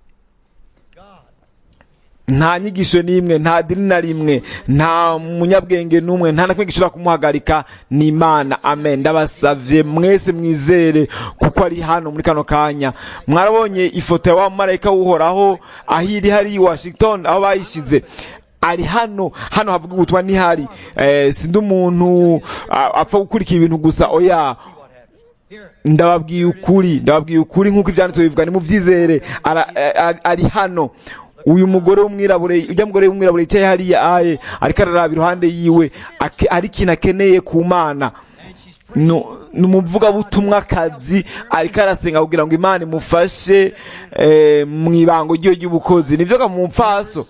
nta nyigisho n'imwe, nta dini na rimwe, nta munyabwenge n'umwe, nta nakimwe gishobora kumuhagarika. ni Imana. Amen. Ndabasavye mwese mwizere kuko ari hano muri kano kanya. Mwarabonye ifoto ya wa marayika w'Uhoraho ahiri hari i Washington aho bayishize? Ari hano. Hano havuga ubutumwa ntihari. Eh, sindi umuntu apfa gukurikira ibintu gusa. Oya, ndababwiye ukuri, ndababwiye ukuri nk'uko ivyanditswe bivuga. ni muvyizere. Ari hano. Uyu mugore w'umwirabure, ujya mugore w'umwirabure yicaye hariya aye, ariko araraba iruhande yiwe, ari ikintu akeneye ku Mana. ni umuvuga butumwa kazi, ariko arasenga kugira ngo Imana imufashe mu ibango ryo ry'ubukozi. Nivyo ga mu mpfaso.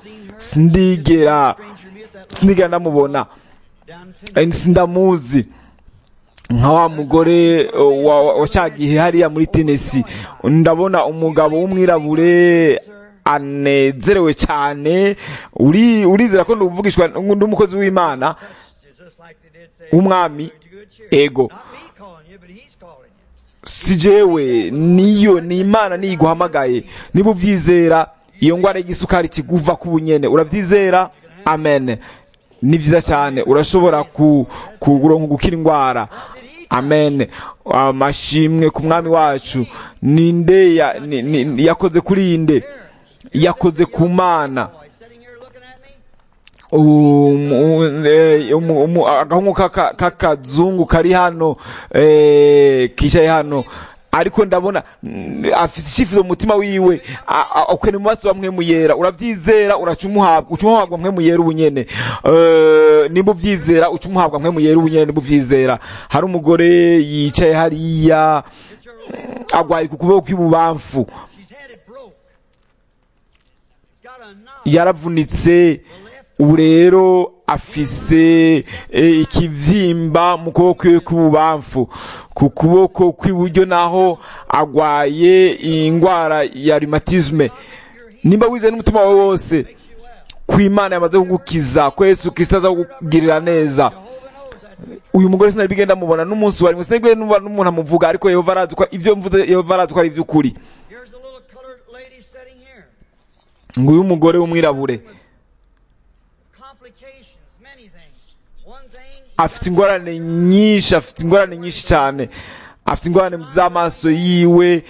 Sindigera sindigera ndamubona, sindamuzi, nka wa mugore wa cya gihe hariya muri Tennessee, ndabona umugabo w'umwirabure anezerewe cyane. uri urizera ko nduvugishwa n'umukozi w'Imana w'umwami? Ego, si jewe, niyo ni Imana niyo iguhamagaye. niba ubyizera, iyo ngwara y'igisukari kiguva ku bunyene, urabyizera? Amen. Ni byiza cyane, urashobora kuronka gukira indwara. Amen. Amashimwe ku mwami wacu. Ninde yakoze kuri inde? Yakoze ku Mana. Agahungu k'akazungu kari hano kicaye hano, ariko ndabona afite icyifuzo mu mutima wiwe, ukene mu maso bamwe muyera. urabyizera? uracumuhabwa ucumuhabwa mwe muyera ubunyene. nimba ubyizera ucumuhabwa mwe muyera ubunyene. nimba ubyizera. hari umugore yicaye hariya agwaye ku kuboko kw'ibubamfu, yaravunitse. ubu rero afise ikivyimba mu kuboko kwiwe kw'ibubamfu. ku kuboko kw'iburyo naho agwaye ingwara ya rhumatisme. nimba wizeye n'umutima wawe wose ko Imana yamaze kugukiza, ko Yesu Kristo aza kukugirira neza, uyu mugore sinari bigenda mubona n'umunsi wari sinari bigenda mubona n'umuntu amuvuga, ariko Yehova arazi ko ivyo mvuze, Yehova arazi ko ari ivy'ukuri. nguyu umugore w'umwirabure afite ingorane nyinshi, afite ingorane nyinshi cyane. afite ingorane z'amaso yiwe,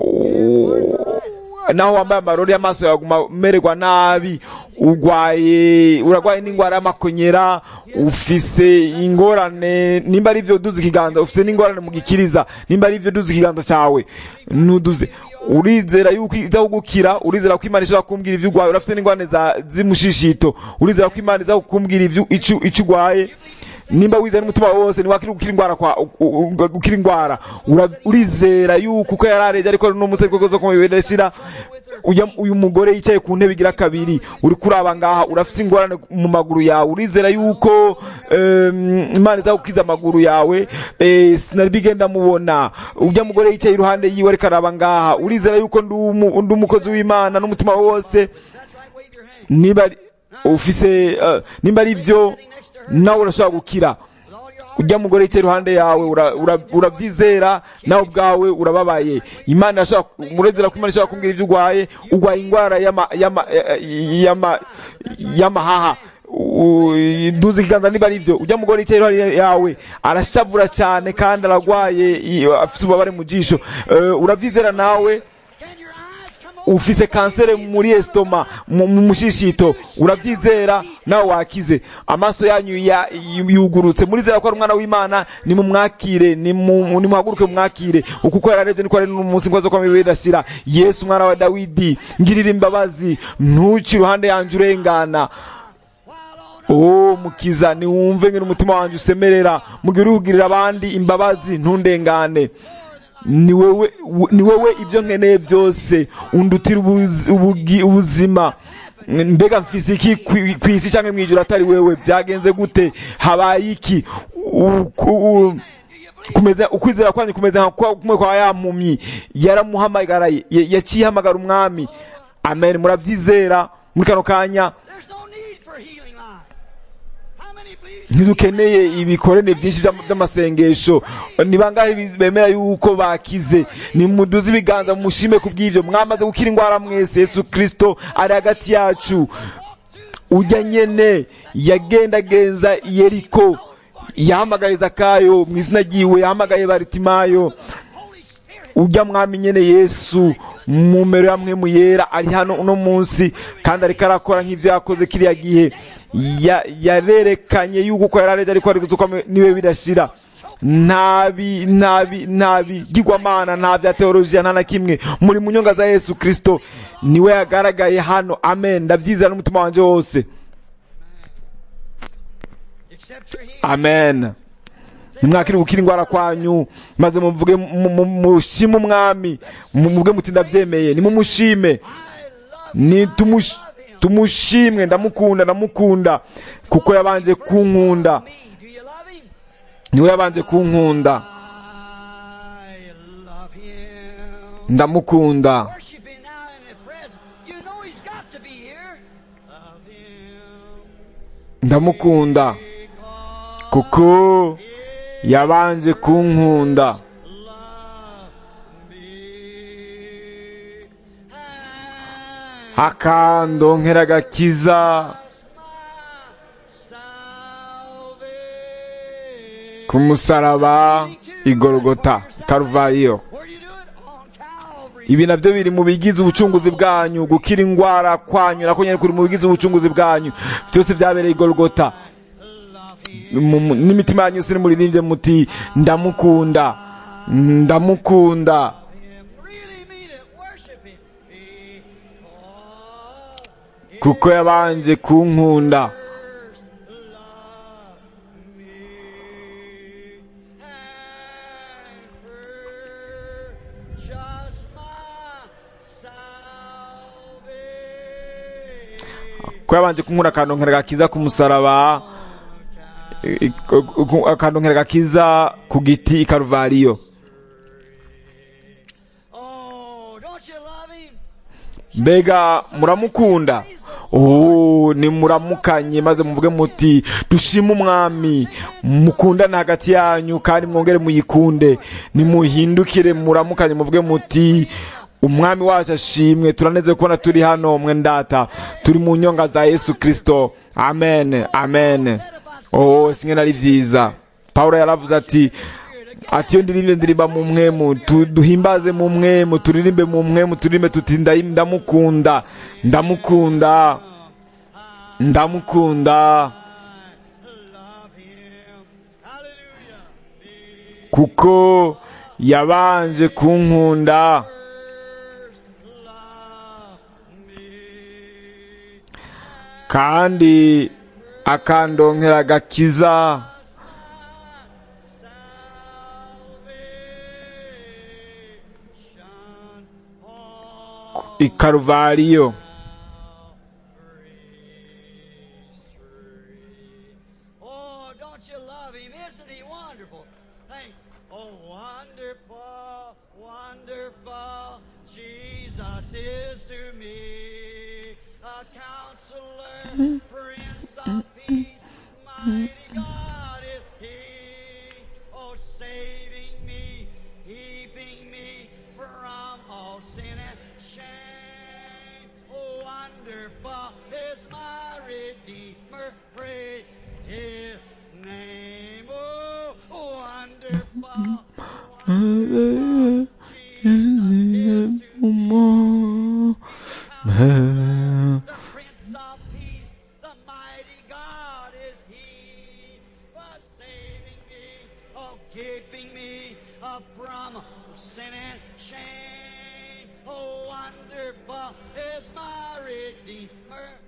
naho wambaye amarori y'amaso yaguma umererwa nabi. urwaye uragwaye n'ingwara y'amakonyera, ufise ingorane. nimba ari ivyo duze ikiganza, ufise n'ingorane mu gikiriza. nimba ari ivyo duze ikiganza cyawe nuduze. urizera yuko iza kugukira? urizera ko Imana ishobora kukumbwira ivyo urwaye? urafite n'ingorane z'imushishito, urizera ko Imana iza kukumbwira ivyo icyo urwaye? nimba wizera n'umutima wose ntiwakiri gukira indwara kwa gukira indwara. urizera yuko uko yarareje ariko no musari ko zo kumubireshira. uyu mugore yicaye ku ntebe igira kabiri, uri kuraba ngaha, urafite ingorane mu maguru yawe. urizera yuko Imana iza gukiza amaguru yawe? sinari bigenda mubona. ujya mugore yicaye iruhande yiwe ariko araba ngaha, urizera yuko ndi umukozi w'Imana n'umutima wose? niba ufise nimba ari ivyo nawe urashobora gukira. ujya mugore yicaye iruhande yawe, urabyizera? nawe ubwawe urababaye. Imana irashobora, murezera ko Imana ishobora kumbwira ivyo urwaye? urwaye ingwara y'amahaha, duze ikiganza niba ari ivyo. ujya mugore yicaye iruhande yawe arashavura cyane kandi aragwaye, afite ububabare mu jisho. uravyizera nawe? ufise kansere muri estoma, mu mushishito, urabyizera? nawe wakize. amaso yanyu yugurutse, murizera ko ari umwana w'Imana? nimumwakire, nimuhaguruke mwakire. ukuko yarareje niko ari n'umunsi ngo azokwama bidashira. Yesu umwana wa Dawidi, ngirira imbabazi, ntuci iruhande yanje urengana. Oh mukiza, niwumve ngene umutima wanje usemerera, mugira uhugirira abandi imbabazi, ntundengane. ni wewe ni wewe ivyo nkeneye byose, undutira ubuzima. mbega mfise iki kwisi canke mwijuru atari wewe? byagenze gute? habaye iki? kumeza ukwizera kwanye kumeze nka kumwe kwa yampumyi, yaramuhamagaraye, yaciye hamagara umwami. Amen. muravyizera muri kano kanya? ntidukeneye ibikorane byinshi by'amasengesho. ni bangahe bemera yuko bakize? ni muduze ibiganza mushime kubw'ivyo. mwamaze gukira indwara mwese. Yesu Kristo ari hagati yacu. ujya nyene yagendagenza Yeriko, yahamagaye Zakayo mu izina ryiwe, yahamagaye Baritimayo. ujya mwami nyene Yesu mumero yamwe muyera ari hano uno munsi, kandi ariko arakora nk'ivyo yakoze kiriya gihe. yarerekanye yuko uko yarareje ariko ari kuzuka niwe bidashira. nabi nabi nabi gigwamana nta vya teologiya nta na kimwe. muri mu nyonga za Yesu Kristo niwe yagaragaye hano. Amen. ndavyizera n'umutima wanje wose. Amen. nimwakiri gukira indwara kwanyu, maze muvuge mushime umwami, muvuge muti ndavyemeye. nimumushime, ni tumushimwe. ndamukunda ndamukunda kuko yabanje kunkunda. niwe yabanje kunkunda I love him. ndamukunda Worship him now in the present. You know he's got to be here. Love him. ndamukunda Because kuko yabanje kunkunda love me. And akandonkera agakiza ku musaraba igorogota karuvariyo. Ibi nabyo biri mu bigize ubucunguzi bwanyu, gukira indwara kwanyu nako nyine kuri mu bigize ubucunguzi bwanyu, byose byabereye igorogota. N'imitima yanyu yose muririmbye muti ndamukunda ndamukunda kuko yabanje kunkunda. ko yabanje kunkunda akandonkera agakiza ku musaraba, akandonkera agakiza ku giti i Karuvariyo. Mbega muramukunda? Oh, ni muramukanye maze muvuge muti dushime umwami, mukundane hagati yanyu kandi mwongere muyikunde. Nimuhindukire muramukanye muvuge muti umwami wacu ashimwe, turaneze kubona turi hano mwe ndata, turi mu nyonga za Yesu Kristo. Amen, amen. Oh, singe nari vyiza. Paulo yaravuze ati ati yo ndirimbe ndirimba mu mwemu, duhimbaze mu mwemu, turirimbe mu mwemu, turirimbe tuti ndamukunda ndamukunda ndamukunda kuko yabanje kunkunda kandi akandonkera agakiza i Karuvariyo. Oh, don't you love him? Isn't he wonderful? Think, oh, wonderful, wonderful, Jesus is to me a counselor, Prince of Peace, mighty God is he. Oh, saving me, keeping me from all sin and shame. Oh, wonderful is my Redeemer, praise his name. Oh, wonderful, wonderful, Jesus is to me. The Prince of Peace, the mighty God is he, for saving me, oh, keeping me uh, from sin and shame. Oh, wonderful is my Redeemer.